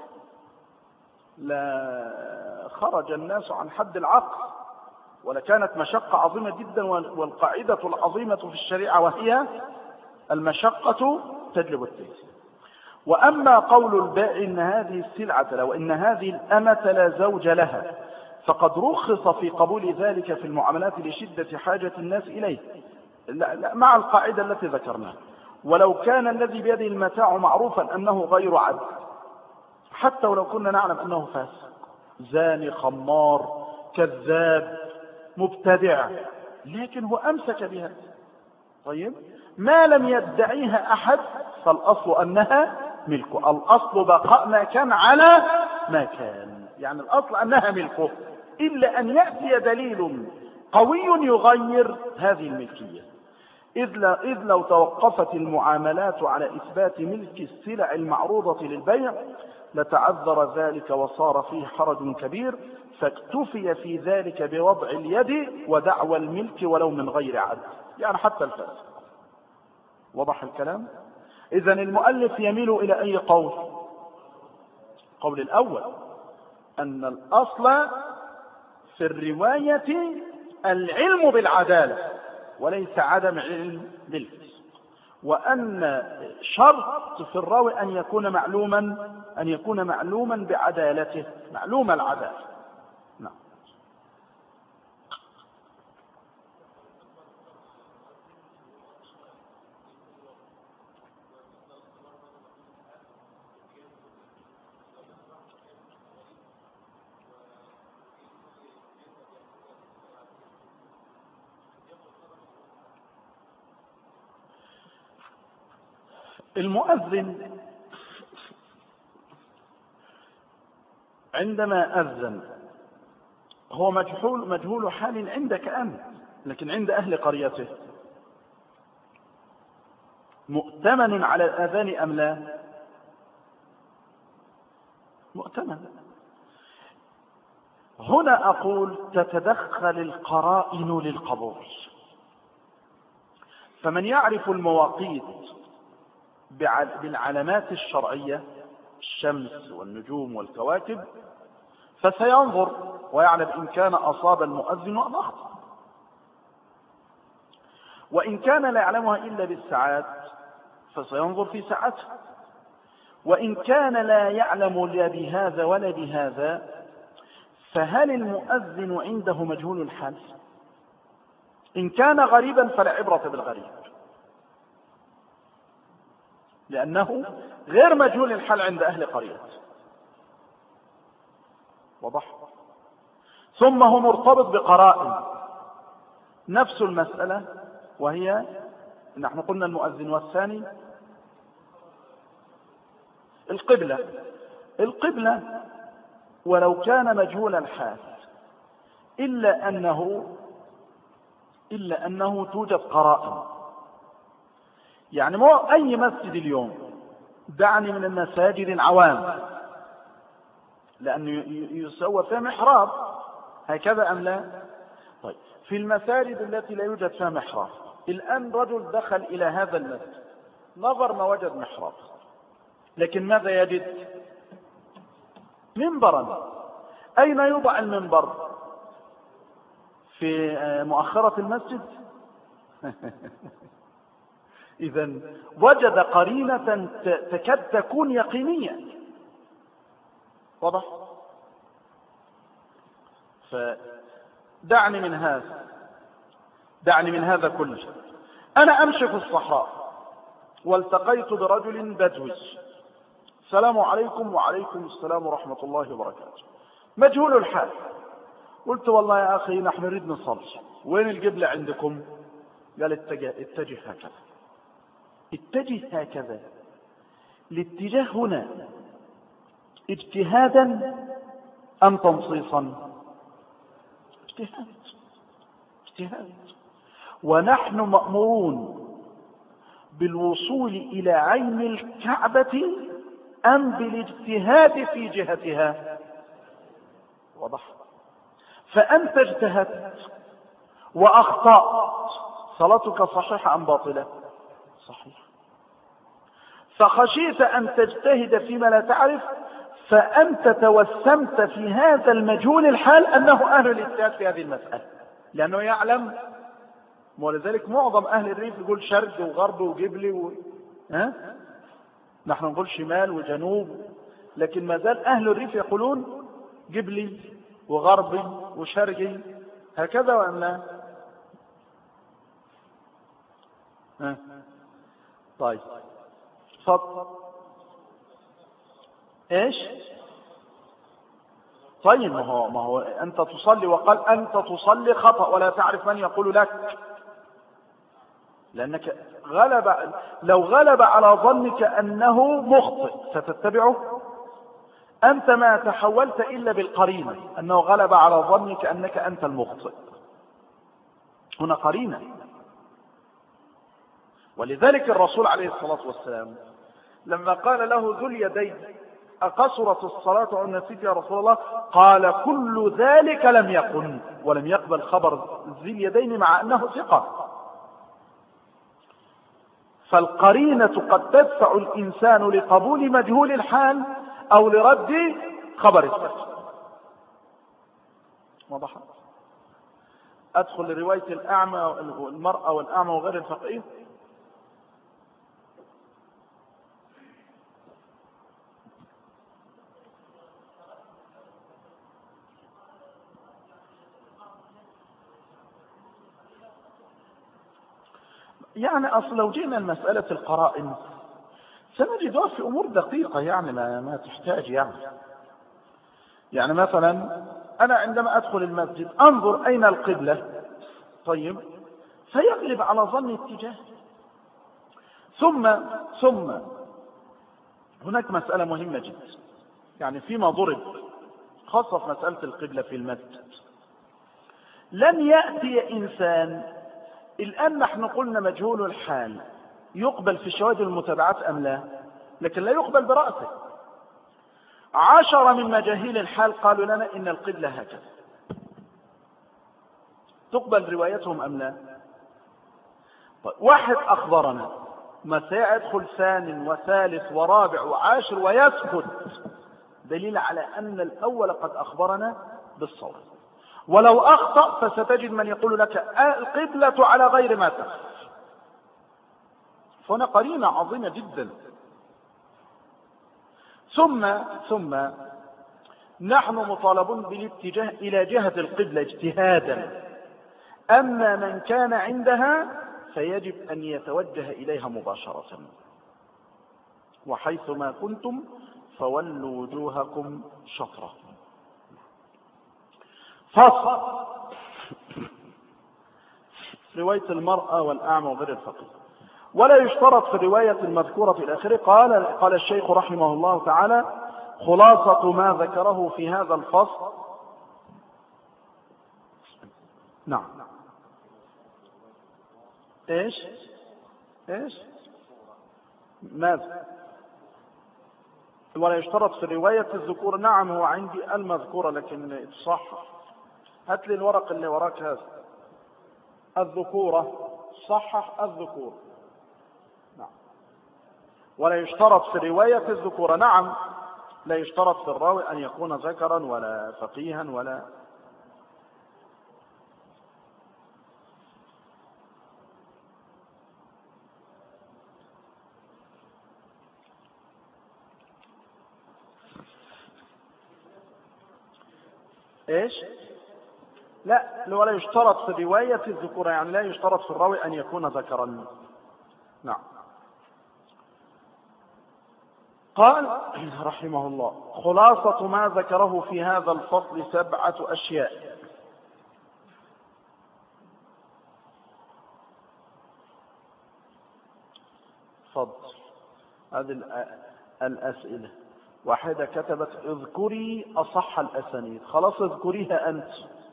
لا خرج الناس عن حد العقل، ولكانت مشقة عظيمة جدا. والقاعدة العظيمة في الشريعة وهي المشقة تجلب التيسير. وأما قول البائع إن هذه السلعة لو إن هذه الأمة لا زوج لها فقد رخص في قبول ذلك في المعاملات لشدة حاجة الناس إليه، لا مع القاعدة التي ذكرناها. ولو كان الذي بيده المتاع معروفا أنه غير عدل، حتى ولو كنا نعلم أنه فاسق زاني خمار كذاب مبتدع، لكن هو أمسك بها. طيب ما لم يدعيها أحد فالأصل أنها ملكه، الأصل بقاء ما كان على ما كان، يعني الأصل أنها ملكه، إلا أن يأتي دليل قوي يغير هذه الملكية. إذ لو توقفت المعاملات على إثبات ملك السلع المعروضة للبيع لتعذر ذلك وصار فيه حرج كبير، فاكتفي في ذلك بوضع اليد ودعوى الملك ولو من غير عدل، يعني حتى الفاسق. وضح الكلام؟ إذن المؤلف يميل إلى أي قول؟ قول الأول، أن الأصل في الرواية العلم بالعدالة وليس عدم علم بالفسق، وأن شرط في الراوي أن يكون معلوما بعدالته، معلوم العدالة. نعم. المؤذن عندما أذن هو مجهول حال عندك أنت، لكن عند أهل قريته مؤتمن على الأذان أم لا؟ مؤتمن. هنا أقول تتدخل القرائن للقبول، فمن يعرف المواقيت بالعلامات الشرعية الشمس والنجوم والكواكب فسينظر ويعلم إن كان أصاب المؤذن أم أخطأ، وإن كان لا يعلمها إلا بالساعات فسينظر في ساعتها، وإن كان لا يعلم لا بهذا ولا بهذا فهل المؤذن عنده مجهول الحال؟ إن كان غريبا فلا عبرة بالغريب، لأنه غير مجهول الحال عند أهل قريته. وضح؟ ثم هو مرتبط بقرائن نفس المسألة، وهي نحن قلنا المؤذن والثاني القبلة ولو كان مجهول الحال إلا أنه توجد قرائن. يعني مو أي مسجد اليوم، دعني من المساجد العوام لأنه يسوى فيها محراب، هكذا أم لا؟ طيب في المساجد التي لا يوجد فيها محراب، الآن رجل دخل إلى هذا المسجد نظر ما وجد محراب، لكن ماذا يجد؟ منبرا. أين يوضع المنبر؟ في مؤخرة المسجد؟ إذن وجد قرينة تكاد تكون يقينية. واضح؟ فدعني من هذا كله. أنا أمشي في الصحراء والتقيت برجل بدوي، السلام عليكم. وعليكم السلام ورحمة الله وبركاته. مجهول الحال. قلت والله يا أخي نحن نريد نصلي، وين القبلة عندكم؟ قال اتجه هكذا. اتجه هكذا. الاتجاه هنا اجتهادا أم تنصيصا؟ اجتهاد. ونحن مأمورون بالوصول إلى عين الكعبة أم بالاجتهاد في جهتها؟ واضح؟ فأنت اجتهدت وأخطأت، صلاتك صحيحة أم باطلة؟ صحيحة. فخشيت أن تجتهد فيما لا تعرف، فأنت توسمت في هذا المجهول الحال أنه أهل الاجتهاد في هذه المسألة، لأنه يعلم. ولذلك معظم أهل الريف يقول شرق وغرب وجبلي نحن نقول شمال وجنوب، لكن ما زال أهل الريف يقولون جبلي وغربي وشرقي، هكذا وأم لا؟ طيب فضل. ايش؟ طيب ما هو أنت تصلي، وقال أنت تصلي خطأ ولا تعرف من يقول لك، لأنك لو غلب على ظنك أنه مخطئ ستتبعه. أنت ما تحولت إلا بالقرينة، أنه غلب على ظنك أنك أنت المخطئ، هنا قرينة. ولذلك الرسول عليه الصلاة والسلام لما قال له ذو اليدين أقصرت الصلاة أم نسيت يا رسول الله، قال كل ذلك لم يقل، ولم يقبل خبر ذي اليدين مع أنه ثقة. فالقرينة قد تدفع الإنسان لقبول مجهول الحال أو لرد خبر الثقة. واضح؟ أدخل لرواية الأعمى والمرأة والأعمى وغير الفقيه. يعني أصل لو جينا المسألة القرائن سنجدها في أمور دقيقة، يعني ما تحتاج يعني مثلا أنا عندما أدخل المسجد أنظر أين القبلة، طيب، فيغلب على ظني اتجاه. ثم هناك مسألة مهمة جدا، يعني فيما ضرب خاصة في مسألة القبلة في المسجد، لن يأتي إنسان. الآن نحن قلنا مجهول الحال يقبل في الشواهد المتابعات أم لا، لكن لا يقبل برأسه. 10 من مجاهيل الحال قالوا لنا إن القبلة هكذا، تقبل روايتهم أم لا؟ طيب، واحد أخبرنا، ما سيدخل ثان وثالث ورابع وعاشر ويسكت، دليل على أن الأول قد أخبرنا بالصواب. ولو أخطأ فستجد من يقول لك القبلة على غير ما تفعل. فهنا قرينة عظيمة جدا. ثم نحن مطالبون بالاتجاه إلى جهة القبلة اجتهادا، أما من كان عندها فيجب أن يتوجه إليها مباشرة. وحيث ما كنتم فولوا وجوهكم شطرة. فصل. رواية المرأة والأعمى وغير الفقيه. ولا يشترط في الرواية المذكورة في الآخر. قال الشيخ رحمه الله تعالى: خلاصة ما ذكره في هذا الفصل. نعم. ايش ماذا؟ ولا يشترط في الرواية الذكور. نعم، هو عندي المذكورة لكن صح. هات لي الورق اللي وراك هذا، الذكورة، صحح الذكور. نعم. ولا يشترط في الرواية الذكورة. نعم، لا يشترط في الراوي أن يكون ذكرا ولا فقيها ولا. ايش؟ لا، ولا يشترط في الرواية الذكورة، يعني لا يشترط في الراوي أن يكون ذكرا. نعم. قال رحمه الله: خلاصة ما ذكره في هذا الفصل 7 أشياء. فضل. هذه الأسئلة. واحدة كتبت: اذكري أصح الأسانيد. خلاص، اذكريها أنت.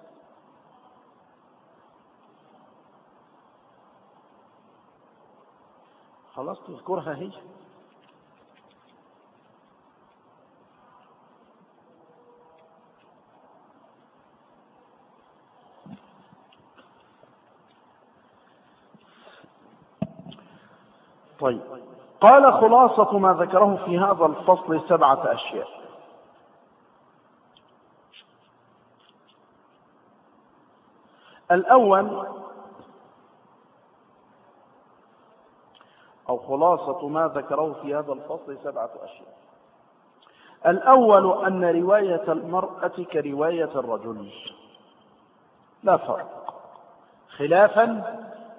خلاص تذكرها هي. طيب، قال خلاصة ما ذكره في هذا الفصل 7 أشياء. الأول، أو خلاصة ما ذكره في هذا الفصل 7 أشياء. الأول أن رواية المرأة كرواية الرجل، لا فرق، خلافا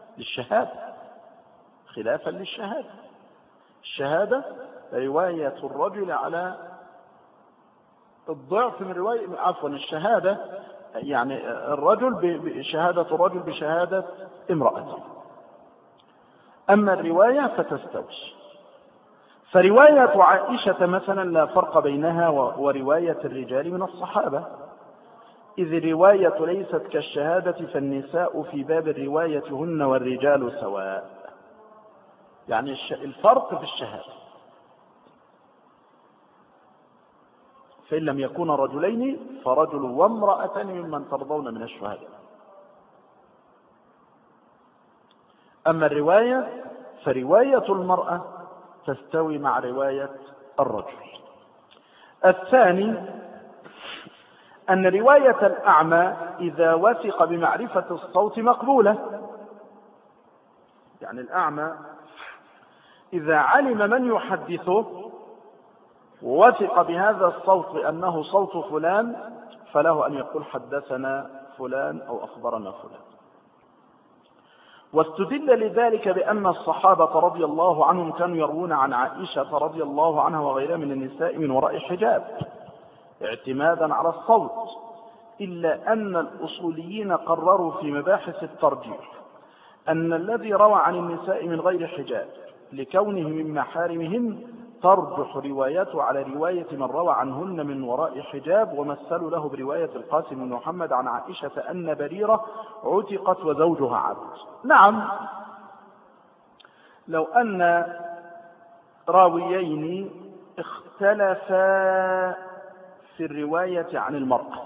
للشهادة. الشهادة رواية الرجل على الضعف من رواية، عفوا الشهادة يعني شهادة الرجل بشهادة امرأته. أما الرواية فتستوي. فرواية عائشة مثلا لا فرق بينها ورواية الرجال من الصحابة، إذ الرواية ليست كالشهادة، فالنساء في باب الرواية هن والرجال سواء. يعني الفرق في الشهادة، فإن لم يكون رجلين فرجل وامرأة ممن ترضون من الشهداء. أما الرواية فرواية المرأة تستوي مع رواية الرجل. الثاني أن رواية الأعمى إذا وثق بمعرفة الصوت مقبولة. يعني الأعمى إذا علم من يحدثه ووثق بهذا الصوت أنه صوت فلان، فله أن يقول حدثنا فلان أو أخبرنا فلان. واستدل لذلك بأن الصحابة رضي الله عنهم كانوا يروون عن عائشة رضي الله عنها وغيرها من النساء من وراء حجاب اعتمادا على الصوت، إلا أن الأصوليين قرروا في مباحث الترجيح أن الذي روى عن النساء من غير حجاب لكونه من محارمهن ترجح روايته على رواية من روى عنهن من وراء حجاب، ومثلوا له برواية القاسم بن محمد عن عائشة أن بريرة عتقت وزوجها عبد. نعم، لو أن راويين اختلفا في الرواية عن المرأة،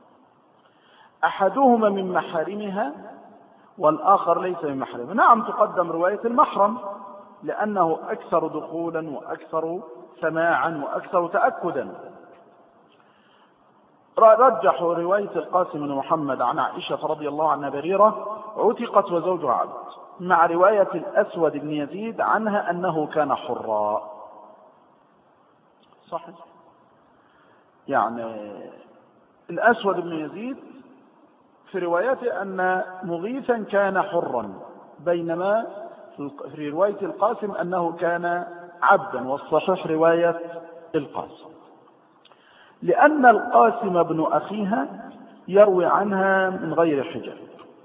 أحدهما من محارمها والآخر ليس من محارمها، نعم تقدم رواية المحرم لأنه أكثر دخولا وأكثر سماعا وأكثر تأكدا. رجحوا رواية القاسم بن محمد عن عائشة رضي الله عنها بريرة عتقت وزوجها عبد، مع رواية الأسود بن يزيد عنها أنه كان حرا. صحيح، يعني الأسود بن يزيد في روايته أن مغيثا كان حرا، بينما في رواية القاسم أنه كان عبدا، والصحيح رواية القاسم، لأن القاسم بن أخيها يروي عنها من غير حجاب،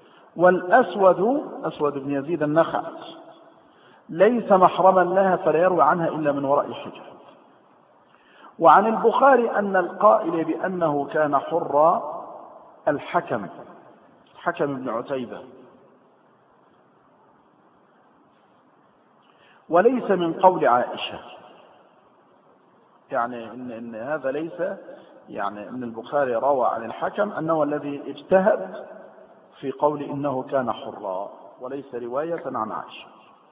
والأسود بن يزيد النخعي ليس محرما لها فلا يروي عنها إلا من وراء حجاب. وعن البخاري أن القائل بأنه كان حرا الحكم بن عتيبة، وليس من قول عائشة. يعني إن هذا ليس، يعني أن البخاري روى عن الحكم أنه الذي اجتهد في قول إنه كان حرا، وليس رواية عن عائشة.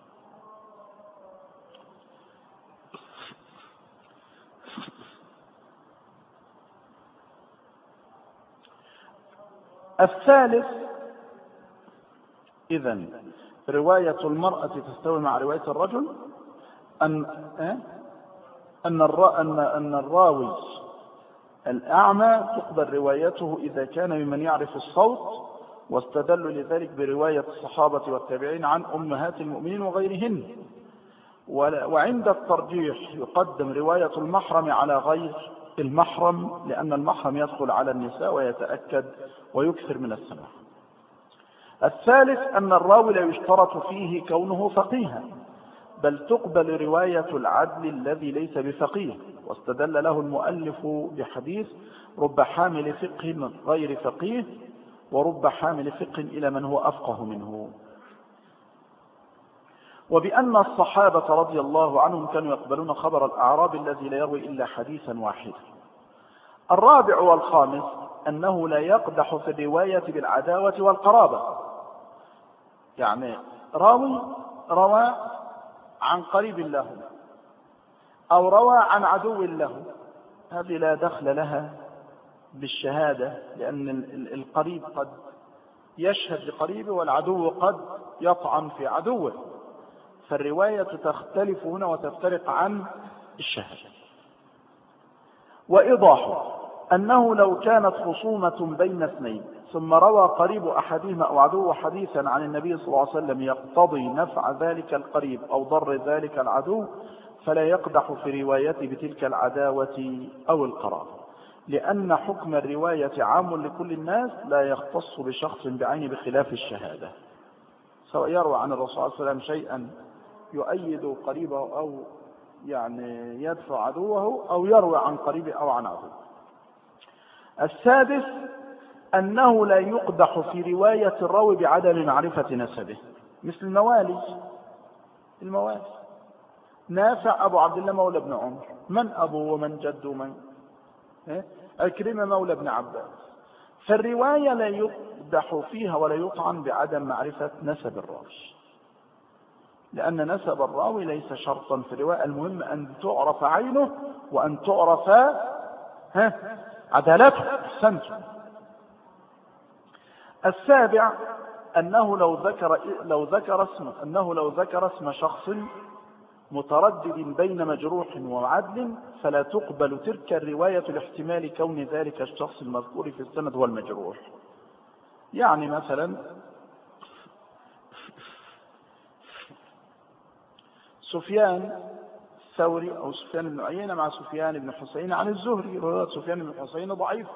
الثالث، إذن رواية المرأة تستوي مع رواية الرجل، أن الراوي الأعمى تقبل روايته إذا كان ممن يعرف الصوت، واستدلوا لذلك برواية الصحابة والتابعين عن أمهات المؤمنين وغيرهن. وعند الترجيح يقدم رواية المحرم على غير المحرم، لأن المحرم يدخل على النساء ويتأكد ويكثر من السماع. الثالث أن الراوي لا يشترط فيه كونه فقيها، بل تقبل رواية العدل الذي ليس بفقيه، واستدل له المؤلف بحديث رب حامل فقه غير فقيه ورب حامل فقه إلى من هو أفقه منه. وبأن الصحابة رضي الله عنهم كانوا يقبلون خبر الأعراب الذي لا يروي إلا حديثا واحدا. الرابع والخامس أنه لا يقدح في الرواية بالعداوة والقرابة. يعني راوي روى عن قريب له أو روى عن عدو له، هذه لا دخل لها بالشهادة، لأن القريب قد يشهد لقريبه والعدو قد يطعن في عدوه، فالرواية تختلف هنا وتفترق عن الشهادة. وإيضاحه أنه لو كانت خصومة بين اثنين ثم روى قريب أحدهما أو عدو حديثا عن النبي صلى الله عليه وسلم يقتضي نفع ذلك القريب أو ضر ذلك العدو، فلا يقدح في روايته بتلك العداوة أو القرابة، لأن حكم الرواية عام لكل الناس لا يختص بشخص بعينه بخلاف الشهادة، سواء يروى عن الرسول صلى الله عليه وسلم شيئا يؤيد قريبه أو يعني يدفع عدوه، أو يروى عن قريبه أو عن عدوه. السادس أنه لا يقدح في رواية الراوي بعدم معرفة نسبه، مثل الموالي نافع أبو عبد الله مولى ابن عمر، من أبوه ومن جده ومن عكرمة مولى ابن عباس، فالرواية لا يقدح فيها ولا يطعن بعدم معرفة نسب الراوي، لأن نسب الراوي ليس شرطا في الرواية، المهم أن تعرف عينه وأن تعرف عدالته. أحسنتم. السابع أنه لو ذكر اسم شخص متردد بين مجروح وعدل فلا تقبل تلك الرواية لاحتمال كون ذلك الشخص المذكور في السند هو المجروح. يعني مثلا سفيان الثوري أو سفيان بن عيينة مع سفيان بن حسين عن الزهري، رواية سفيان بن حسين ضعيف.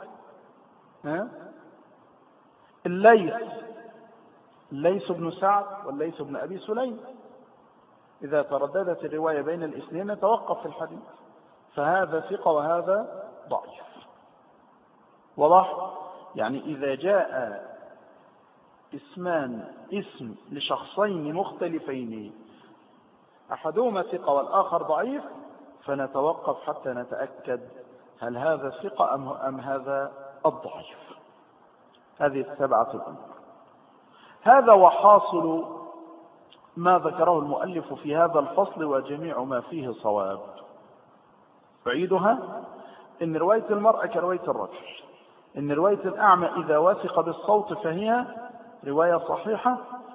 الليث بن سعد والليث بن أبي سليم، إذا ترددت الرواية بين الاثنين نتوقف في الحديث، فهذا ثقة وهذا ضعيف. واضح؟ يعني إذا جاء اسم لشخصين مختلفين أحدهما ثقة والآخر ضعيف، فنتوقف حتى نتأكد هل هذا ثقة أم هذا الضعيف. هذه السبعة الأمور. هذا وحاصل ما ذكره المؤلف في هذا الفصل، وجميع ما فيه صواب. أعيدها: إن رواية المرأة كرواية الرجل، إن رواية الأعمى إذا وثق بالصوت فهي رواية صحيحة،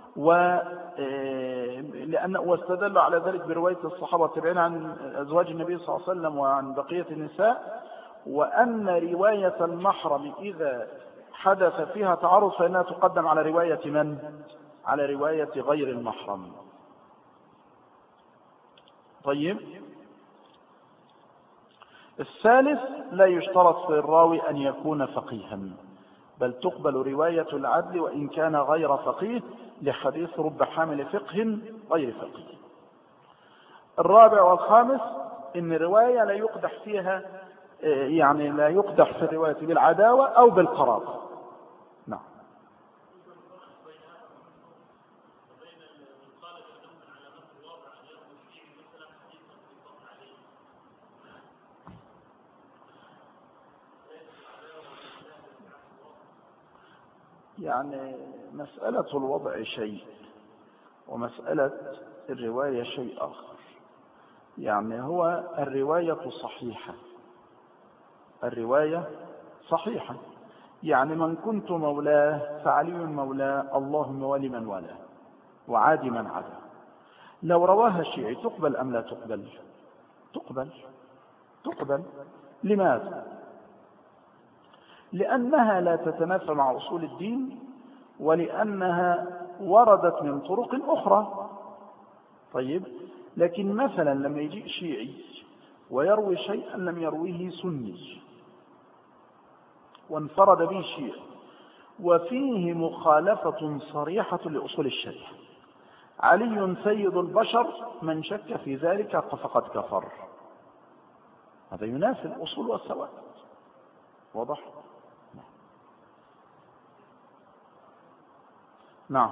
لأنه واستدل على ذلك برواية الصحابة والتابعين عن أزواج النبي صلى الله عليه وسلم وعن بقية النساء، وأن رواية المحرم إذا حدث فيها تعارض فإنها تقدم على رواية من؟ على رواية غير المحرم. طيب. الثالث: لا يشترط في الراوي أن يكون فقيها، بل تقبل رواية العدل وإن كان غير فقيه، لحديث رب حامل فقه غير فقيه. الرابع والخامس: إن الرواية لا يقدح فيها، يعني لا يقدح في الرواية بالعداوة أو بالقرابة. نعم. يعني مسألة الوضع شيء ومسألة الرواية شيء آخر. يعني هو الرواية صحيحة، يعني من كنت مولاه فعلي مولاه، اللهم ولي من والاه وعادي من عدا. لو رواها شيعي تقبل أم لا تقبل؟ تقبل. لماذا؟ لأنها لا تتنافى مع أصول الدين، ولأنها وردت من طرق أخرى. طيب. لكن مثلا لما يجيء شيعي ويروي شيئا لم يرويه سني وانفرد به شيعي وفيه مخالفة صريحة لأصول الشريعة: علي سيد البشر، من شك في ذلك فقد كفر. هذا ينافي الأصول والثوابت. واضح؟ نعم.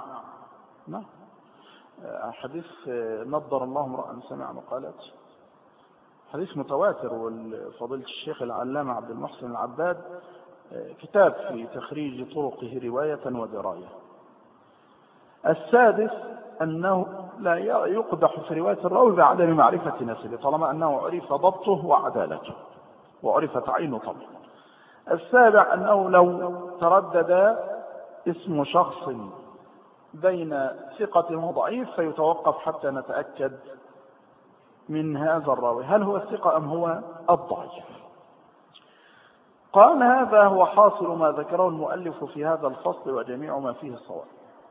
حديث نضر الله امرأ سمع مقالات، حديث متواتر، وفضيلة الشيخ العلامة عبد المحسن العباد كتاب في تخريج طرقه رواية ودراية. السادس: أنه لا يقدح في رواية الراوي بعدم معرفة نسبه طالما أنه عرف ضبطه وعدالته وعرفت عين طبعه. السابع أنه لو تردد اسم شخص بين ثقة وضعيف فيتوقف حتى نتأكد من هذا الراوي هل هو الثقة أم هو الضعيف. قال هذا هو حاصل ما ذكره المؤلف في هذا الفصل وجميع ما فيه الصواب.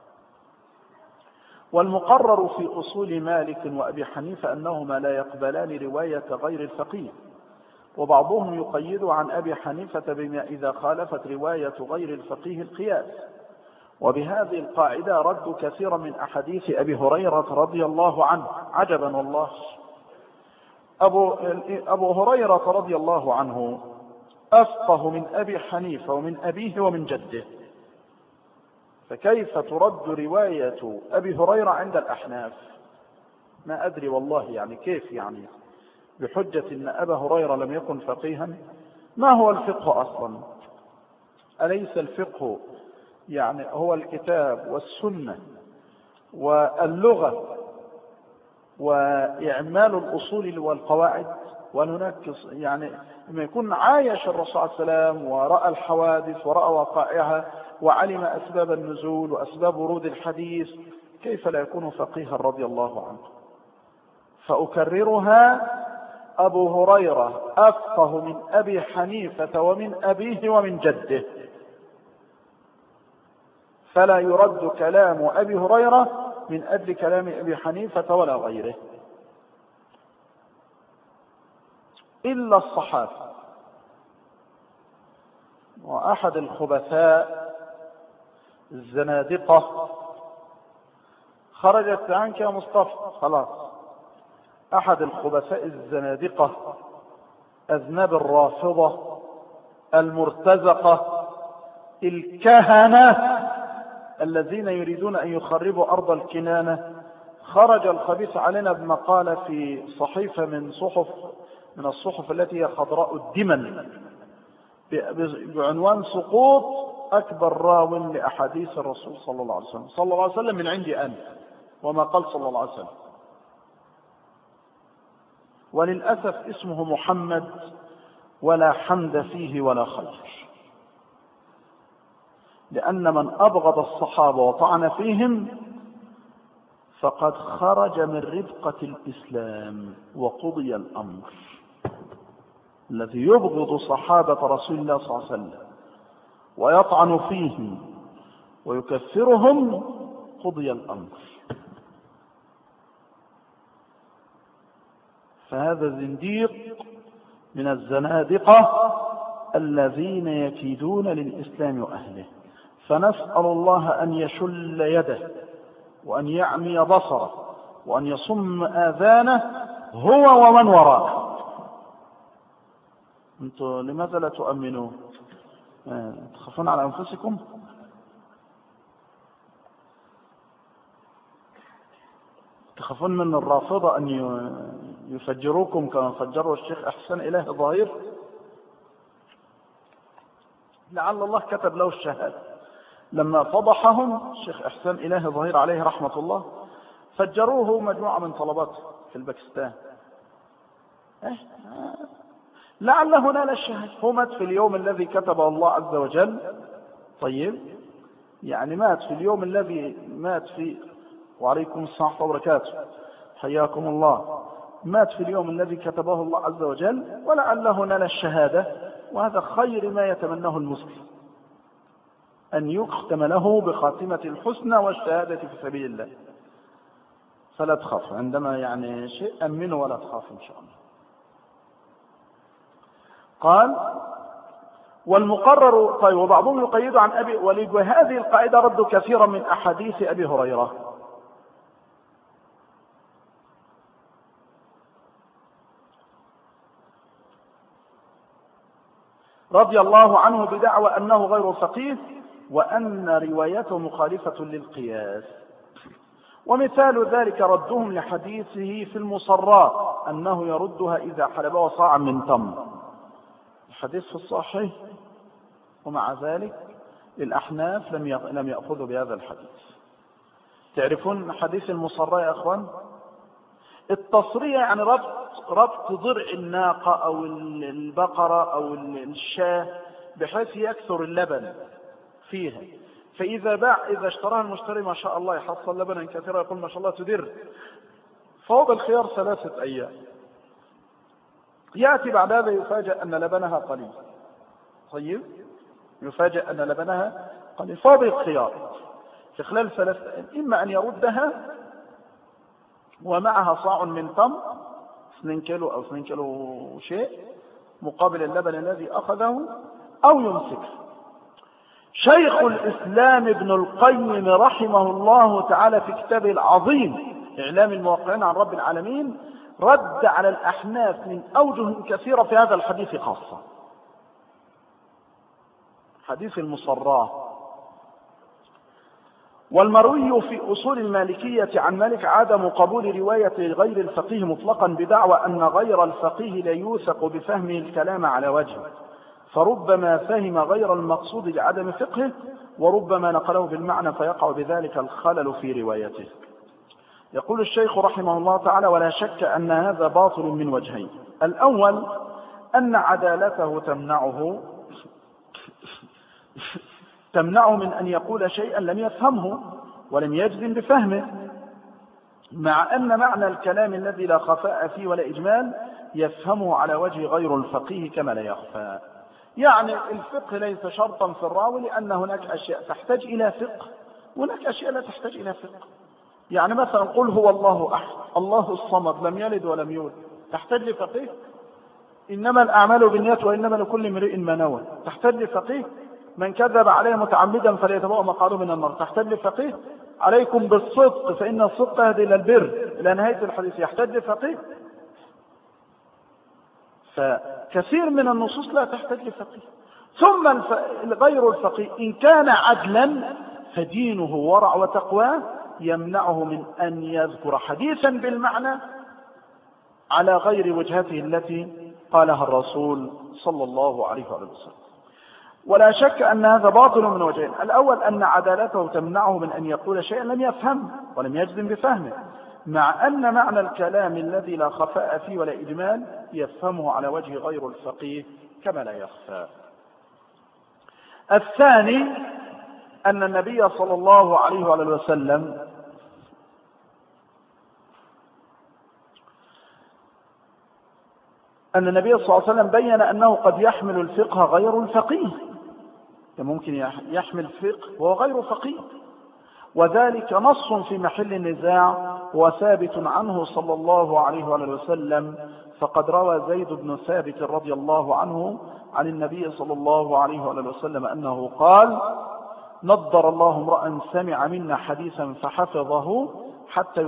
والمقرر في أصول مالك وأبي حنيفة أنهما لا يقبلان رواية غير الفقيه، وبعضهم يقيد عن أبي حنيفة بما إذا خالفت رواية غير الفقيه القياس. وبهذه القاعدة رد كثيرا من أحاديث أبي هريرة رضي الله عنه. عجبا والله، أبو هريرة رضي الله عنه أفقه من أبي حنيفة ومن أبيه ومن جده، فكيف ترد رواية أبي هريرة عند الأحناف؟ ما أدري والله، يعني كيف يعني بحجة أن أبا هريرة لم يكن فقيها؟ ما هو الفقه أصلا؟ أليس الفقه يعني هو الكتاب والسنة واللغة وإعمال الأصول والقواعد؟ وننكس يعني لما يكون عايش الرسول صلى الله عليه وسلم ورأى الحوادث ورأى وقائعها وعلم أسباب النزول وأسباب ورود الحديث، كيف لا يكون فقيها رضي الله عنه؟ فأكررها، أبو هريرة أفقه من أبي حنيفة ومن أبيه ومن جده، فلا يرد كلام أبي هريرة من أجل كلام أبي حنيفة ولا غيره إلا الصحابة. وأحد الخبثاء الزنادقة خرجت عنك يا مصطفى خلاص، أحد الخبثاء الزنادقة أذناب الرافضة المرتزقة الكهنة الذين يريدون أن يخربوا أرض الكنانة، خرج الخبيث علينا بمقالة في صحيفة من الصحف التي هي خضراء الدمن بعنوان سقوط أكبر راو لأحاديث الرسول صلى الله عليه وسلم، صلى الله عليه وسلم من عندي أنا وما قال صلى الله عليه وسلم. وللأسف اسمه محمد ولا حمد فيه ولا خير، لأن من أبغض الصحابة وطعن فيهم فقد خرج من رفقة الإسلام وقضي الأمر. الذي يبغض صحابة رسول الله صلى الله عليه وسلم ويطعن فيهم ويكفرهم قضي الأمر. فهذا زنديق من الزنادقة الذين يكيدون للإسلام وأهله، فنسأل الله أن يشل يده وأن يعمي بصره وأن يصم آذانه هو ومن وراءه. أنتم لماذا لا تؤمنوا؟ تخافون على أنفسكم؟ تخافون من الرافضة أن يفجروكم كما فجروا الشيخ أحسن إله ظاهر؟ لعل الله كتب له الشهادة. لما فضحهم الشيخ أحسن إله ظاهر عليه رحمة الله فجروه مجموعة من طلباته في الباكستان. لعله نال الشهادة. هو مات في اليوم الذي كتبه الله عز وجل. طيب يعني مات في اليوم الذي مات فيه. وعليكم السلام ورحمة الله وبركاته، حياكم الله. مات في اليوم الذي كتبه الله عز وجل، ولعله نال الشهادة، وهذا خير ما يتمناه المسلم، أن يختم له بخاتمة الحسنى والشهادة في سبيل الله. فلا تخاف عندما يعني شيء أمنه ولا تخاف إن شاء الله. قال والمقرر. طيب وبعضهم يقيد عن أبي وليد، وهذه القاعدة رد كثيرا من أحاديث أبي هريرة رضي الله عنه بدعوى أنه غير فقيه وأن روايته مخالفة للقياس. ومثال ذلك ردهم لحديثه في المصرات أنه يردها إذا حلبه صاعا من تمر، الحديث في الصحيح، ومع ذلك الأحناف لم يأخذوا بهذا الحديث. تعرفون حديث المصرى يا أخوان؟ التصرية يعني ربط ضرع الناقة أو البقرة أو الشاة بحيث يكثر اللبن فيها، فإذا إذا اشتراها المشتري ما شاء الله يحصل لبنا كثيرا، يقول ما شاء الله تدر، فهو بالخيار 3 أيام. يأتي بعد هذا يفاجأ أن لبنها قليل، طيب يفاجأ أن لبنها قليل، فهو بالخيار في خلال 3 أيام إما أن يردها ومعها صاع من تمر 2 كيلو أو 2 كيلو شيء مقابل اللبن الذي أخذه، أو يمسكه. شيخ الإسلام ابن القيم رحمه الله تعالى في كتابه العظيم إعلام الموقعين عن رب العالمين رد على الأحناف من أوجه كثيرة في هذا الحديث خاصة، حديث المصراه. والمروي في أصول المالكية عن مالك عدم قبول رواية غير الفقيه مطلقا بدعوى أن غير الفقيه لا يوثق بفهمه الكلام على وجهه، فربما فهم غير المقصود لعدم فقهه، وربما نقله بالمعنى فيقع بذلك الخلل في روايته. يقول الشيخ رحمه الله تعالى: ولا شك أن هذا باطل من وجهين. الأول أن عدالته تمنعه من أن يقول شيئا لم يفهمه ولم يجزم بفهمه، مع أن معنى الكلام الذي لا خفاء فيه ولا إجمال يفهمه على وجه غير الفقيه كما لا يخفى. يعني الفقه ليس شرطا في الراوي، لأن هناك أشياء تحتاج إلى فقه وهناك أشياء لا تحتاج إلى فقه. يعني مثلا قل هو الله أحد الله الصمد لم يلد ولم يولد، تحتاج لفقيه؟ إنما الأعمال بالنيات وإنما لكل امرئ ما نوى، تحتاج لفقيه؟ من كذب عليه متعمدا فليتبوأ مقعده من النار، تحتاج لفقيه؟ عليكم بالصدق فإن الصدق يهدي إلى البر إلى نهاية الحديث، يحتاج لفقيه؟ فكثير من النصوص لا تحتاج لفقيه. ثم غير الفقيه إن كان عدلا فدينه ورع وتقوى يمنعه من أن يذكر حديثا بالمعنى على غير وجهته التي قالها الرسول صلى الله عليه وسلم. ولا شك أن هذا باطل من وجهين. الأول أن عدالته تمنعه من أن يقول شيئا لم يفهمه ولم يجزم بفهمه، مع أن معنى الكلام الذي لا خفاء فيه ولا إجمال يفهمه على وجه غير الفقيه كما لا يخفى. الثاني أن النبي صلى الله عليه وسلم صلى الله عليه وسلم بين أنه قد يحمل الفقه غير الفقيه، ممكن يحمل فقه وهو غير فقيه، وذلك نص في محل النزاع وثابت عنه صلى الله عليه وسلم. فقد روى زيد بن ثابت رضي الله عنه عن النبي صلى الله عليه وسلم أنه قال: نضر الله امرأ سمع منا حديثا فحفظه حتى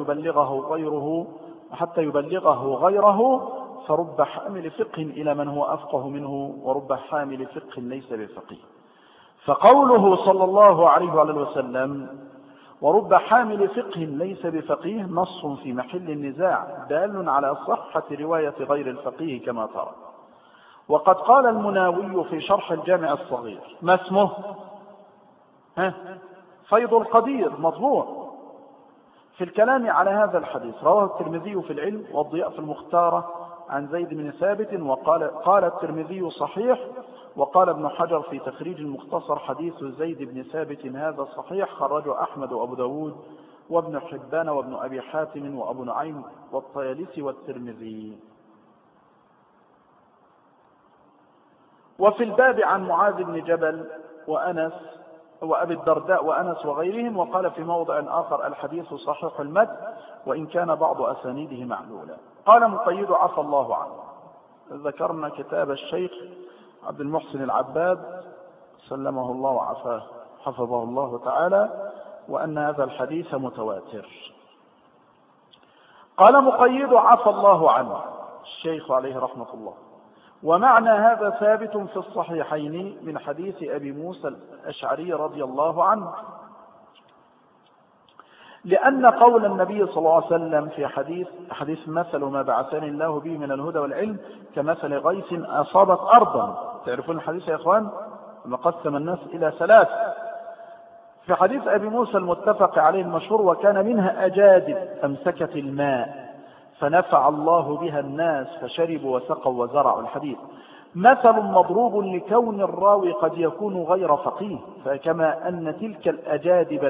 يبلغه غيره فرب حامل فقه إلى من هو أفقه منه ورب حامل فقه ليس بفقيه. فقوله صلى الله عليه وسلم ورب حامل فقه ليس بفقيه نص في محل النزاع دال على صحة رواية غير الفقيه كما ترى. وقد قال المناوي في شرح الجامع الصغير ما اسمه؟ فيض القدير مطبوع في الكلام على هذا الحديث. رواه الترمذي في العلم والضياء في المختارة عن زيد بن ثابت قال الترمذي صحيح، وقال ابن حجر في تخريج المختصر حديث زيد بن ثابت هذا صحيح، خرجه أحمد وأبو داود وابن حبان وابن أبي حاتم وأبو نعيم والطيالسي والترمذي. وفي الباب عن معاذ بن جبل وأنس وأبي الدرداء وأنس وغيرهم. وقال في موضع آخر الحديث صحيح المتن وإن كان بعض أسانيده معلولا. قال مقيد عفى الله عنه. ذكرنا كتاب الشيخ عبد المحسن العباد سلمه الله وعافاه حفظه الله تعالى، وأن هذا الحديث متواتر. قال مقيد عفى الله عنه الشيخ عليه رحمة الله. ومعنى هذا ثابت في الصحيحين من حديث أبي موسى الأشعري رضي الله عنه، لأن قول النبي صلى الله عليه وسلم في حديث مثل ما بعثني الله به من الهدى والعلم كمثل غيث أصابت أرضا. تعرفون الحديث يا إخوان؟ لما قسم الناس إلى 3، في حديث أبي موسى المتفق عليه المشهور: وكان منها أجادب أمسكت الماء فنفع الله بها الناس فشربوا وسقوا وزرعوا. الحديث مثل مضروب لكون الراوي قد يكون غير فقيه، فكما أن تلك الأجادب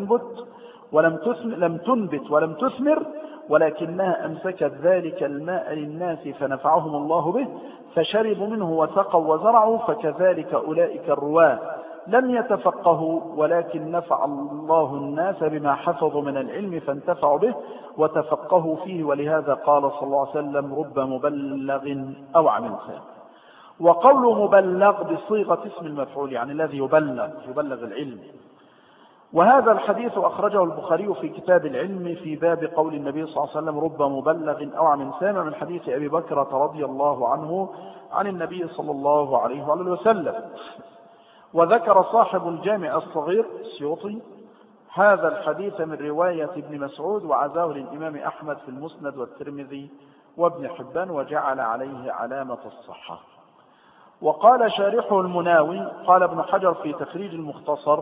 لم تنبت ولم تثمر، ولكنها أمسكت ذلك الماء للناس فنفعهم الله به فشربوا منه وسقوا وزرعوا، فكذلك أولئك الرواة لم يتفقهوا ولكن نفع الله الناس بما حفظوا من العلم فانتفعوا به وتفقهوا فيه. ولهذا قال صلى الله عليه وسلم: رب مبلغ أوعى من سامع. وقول مبلغ بصيغة اسم المفعول، يعني الذي يبلغ العلم. وهذا الحديث أخرجه البخاري في كتاب العلم في باب قول النبي صلى الله عليه وسلم: رب مبلغ أوعى من سامع، من حديث أبي بكرة رضي الله عنه عن النبي صلى الله عليه وسلم. وذكر صاحب الجامع الصغير السيوطي هذا الحديث من رواية ابن مسعود، وعزاه للإمام أحمد في المسند والترمذي وابن حبان، وجعل عليه علامة الصحة. وقال شارحه المناوي: قال ابن حجر في تخريج المختصر: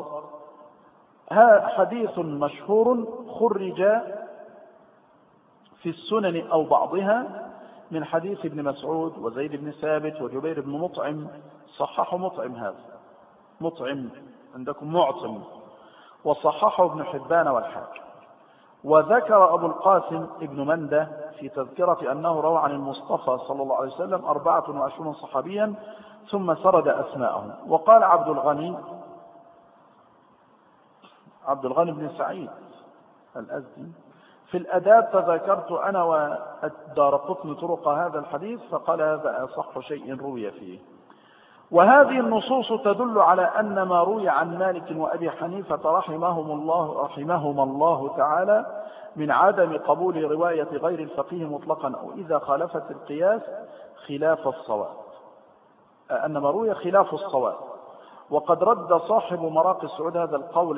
حديث مشهور خرج في السنن أو بعضها من حديث ابن مسعود وزيد بن ثابت وجبير بن مطعم. صححه مطعم، هذا مطعم عندكم معطم، وصححه ابن حبان والحاكم. وذكر أبو القاسم ابن مندة في تذكرة أنه روى عن المصطفى صلى الله عليه وسلم 24 صحابيا ثم سرد أسماءهم. وقال عبد الغني بن سعيد الأزدي في الأداب: تذكرت أنا والدارقطني طرق هذا الحديث فقال هذا أصح شيء روي فيه. وهذه النصوص تدل على أن ما روي عن مالك وأبي حنيفة رحمهما الله تعالى من عدم قبول رواية غير الفقيه مطلقا أو إذا خالفت القياس خلاف الصواب، أن ما روي خلاف الصواب. وقد رد صاحب مراقي السعود هذا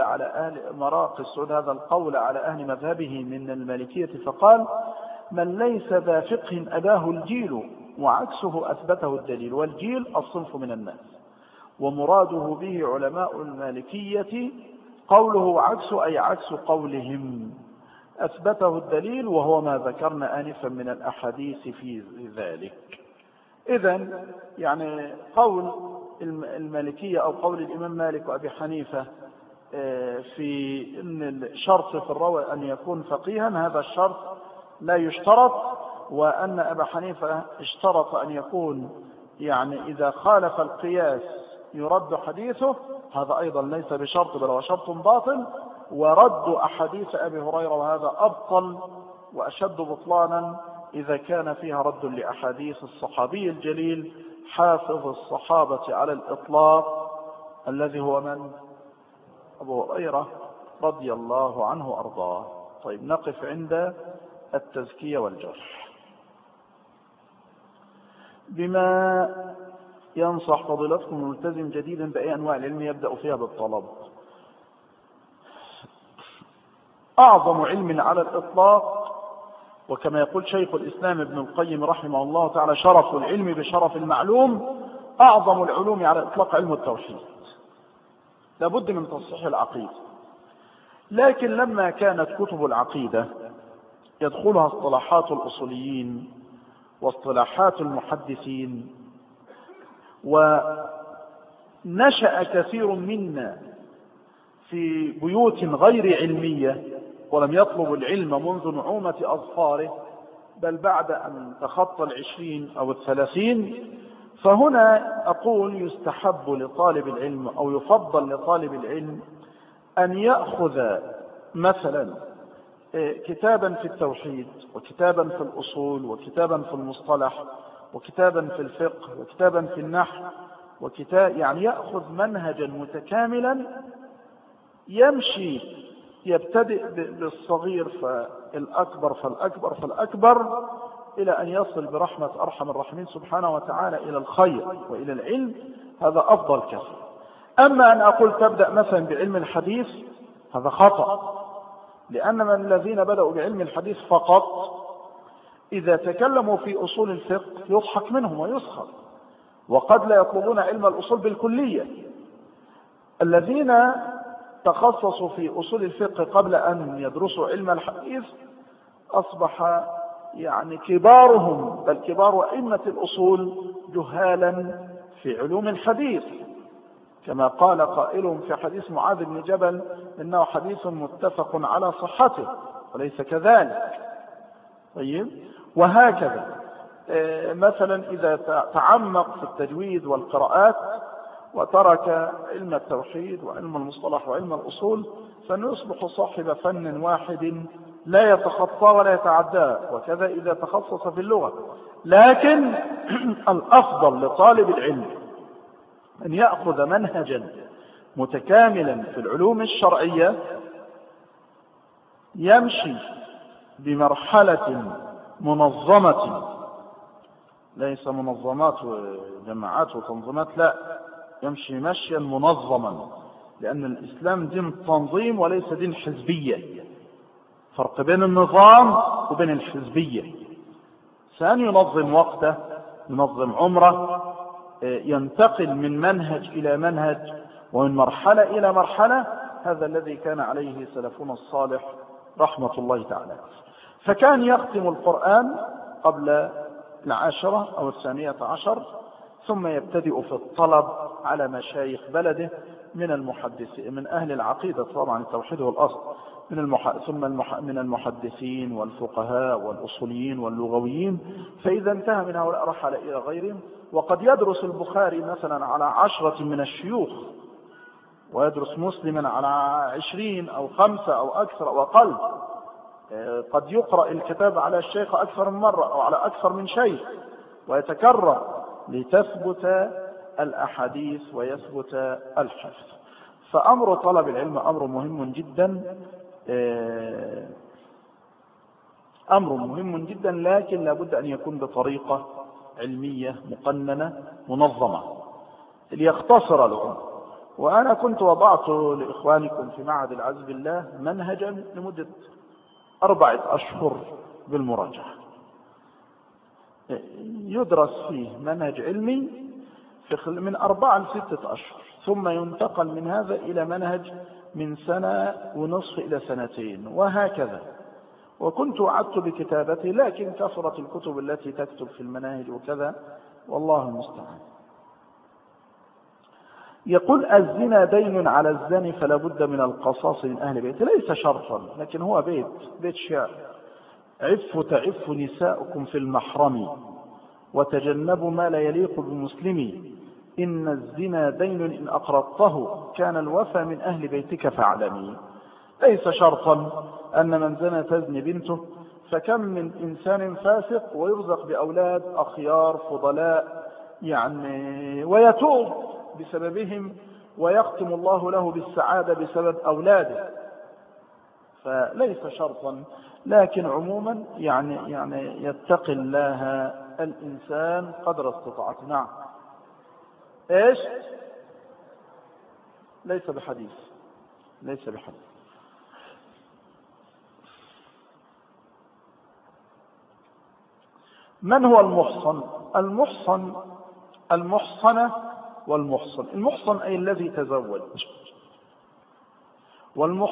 القول على أهل مذهبه من المالكية فقال: من ليس ذا فقه أباه الجيل وعكسه أثبته الدليل. والجيل الصنف من الناس، ومراده به علماء المالكية قوله عكس أي عكس قولهم أثبته الدليل، وهو ما ذكرنا آنفا من الأحاديث في ذلك. إذن يعني قول المالكية أو قول الإمام مالك وأبي حنيفة في أن الشرط في الراوي أن يكون فقيها، هذا الشرط لا يشترط. وأن أبا حنيفة اشترط أن يكون يعني إذا خالف القياس يرد حديثه، هذا أيضا ليس بشرط بل هو شرط باطل. ورد أحاديث أبي هريرة وهذا أبطل وأشد بطلانا إذا كان فيها رد لأحاديث الصحابي الجليل حافظ الصحابة على الإطلاق الذي هو من؟ أبو هريرة رضي الله عنه وأرضاه. طيب، نقف عند التزكية والجرح. بما ينصح فضيلتكم الملتزم جديدا بأي أنواع العلم يبدأ فيها بالطلب. أعظم علم على الإطلاق، وكما يقول شيخ الإسلام ابن القيم رحمه الله تعالى: شرف العلم بشرف المعلوم. أعظم العلوم على الإطلاق علم التوحيد، لابد من تصحيح العقيدة. لكن لما كانت كتب العقيدة يدخلها اصطلاحات الأصوليين واصطلاحات المحدثين، ونشأ كثير منا في بيوت غير علمية ولم يطلب العلم منذ نعومة أظفاره بل بعد أن تخطى 20 أو 30، فهنا أقول يستحب لطالب العلم أو يفضل لطالب العلم أن يأخذ مثلا كتابا في التوحيد وكتابا في الأصول وكتابا في المصطلح وكتابا في الفقه وكتابا في النحو يعني يأخذ منهجا متكاملا يمشي، يبتدئ بالصغير فالأكبر فالأكبر فالأكبر إلى أن يصل برحمة أرحم الراحمين سبحانه وتعالى إلى الخير وإلى العلم. هذا أفضل كثير. أما أن أقول تبدأ مثلا بعلم الحديث، هذا خطأ، لأن من الذين بدأوا بعلم الحديث فقط إذا تكلموا في أصول الفقه يضحك منهم ويسخر، وقد لا يطلبون علم الأصول بالكلية. الذين تخصصوا في أصول الفقه قبل أن يدرسوا علم الحديث أصبح يعني كبارهم بل كبار أئمة الأصول جهالا في علوم الحديث، كما قال قائلهم في حديث معاذ بن جبل إنه حديث متفق على صحته وليس كذلك. طيب، وهكذا مثلا إذا تعمق في التجويد والقراءات وترك علم التوحيد وعلم المصطلح وعلم الأصول فإنه يصبح صاحب فن واحد لا يتخطى ولا يتعدى، وكذا إذا تخصص في اللغة. لكن الأفضل لطالب العلم أن يأخذ منهجا متكاملا في العلوم الشرعية يمشي بمرحلة منظمة، ليس منظمات وجماعات وتنظيمات، لا، يمشي مشيا منظما، لأن الإسلام دين تنظيم وليس دين حزبية. فرق بين النظام وبين الحزبية. سأن ينظم وقته، ينظم عمره، ينتقل من منهج إلى منهج ومن مرحلة إلى مرحلة. هذا الذي كان عليه سلفنا الصالح رحمة الله تعالى. فكان يختم القرآن قبل 10 أو 12، ثم يبتدئ في الطلب على مشايخ بلده من المحدثين من أهل العقيدة، طبعا التوحيد والأصل، ثم من المحدثين والفقهاء والأصوليين واللغويين. فإذا انتهى من هؤلاء رحل إلى غيرهم. وقد يدرس البخاري مثلا على 10 من الشيوخ، ويدرس مسلما على 20 أو 5 أو أكثر أو أقل. قد يقرأ الكتاب على الشيخ أكثر من مرة أو على أكثر من شيخ، ويتكرر لتثبت الأحاديث ويثبت الحفظ. فأمر طلب العلم أمر مهم جدا، أمر مهم جدا، لكن لابد أن يكون بطريقة علمية مقننة منظمة ليختصر لكم. وأنا كنت وضعت لإخوانكم في معهد العزب الله منهجا لمدة 4 أشهر بالمراجعة، يدرس فيه منهج علمي من 4 ل 6 أشهر، ثم ينتقل من هذا إلى منهج من 1.5 إلى 2 وهكذا. وكنت وعدت بكتابته، لكن كثرت الكتب التي تكتب في المناهج وكذا، والله المستعان. يقول الزنا دين على الزاني فلا بد من القصاص من أهل بيته. ليس شرطا، لكن هو بيت شعر: عفوا تعف نساؤكم في المحرم وتجنبوا ما لا يليق بمسلم، إن الزنا دين إن أقرضته كان الوفى من أهل بيتك فاعلمي. ليس شرطا أن من زنى تزني بنته، فكم من إنسان فاسق ويرزق بأولاد أخيار فضلاء يعني ويتوب بسببهم ويختم الله له بالسعادة بسبب أولاده. فليس شرطا، لكن عموما يعني يتقي الله الإنسان قدر استطاعته. نعم. إيش؟ ليس بحديث، ليس بحديث. من هو المحصن؟ المحصنة والمحصن. المحصن أي الذي تزوج، والمحصن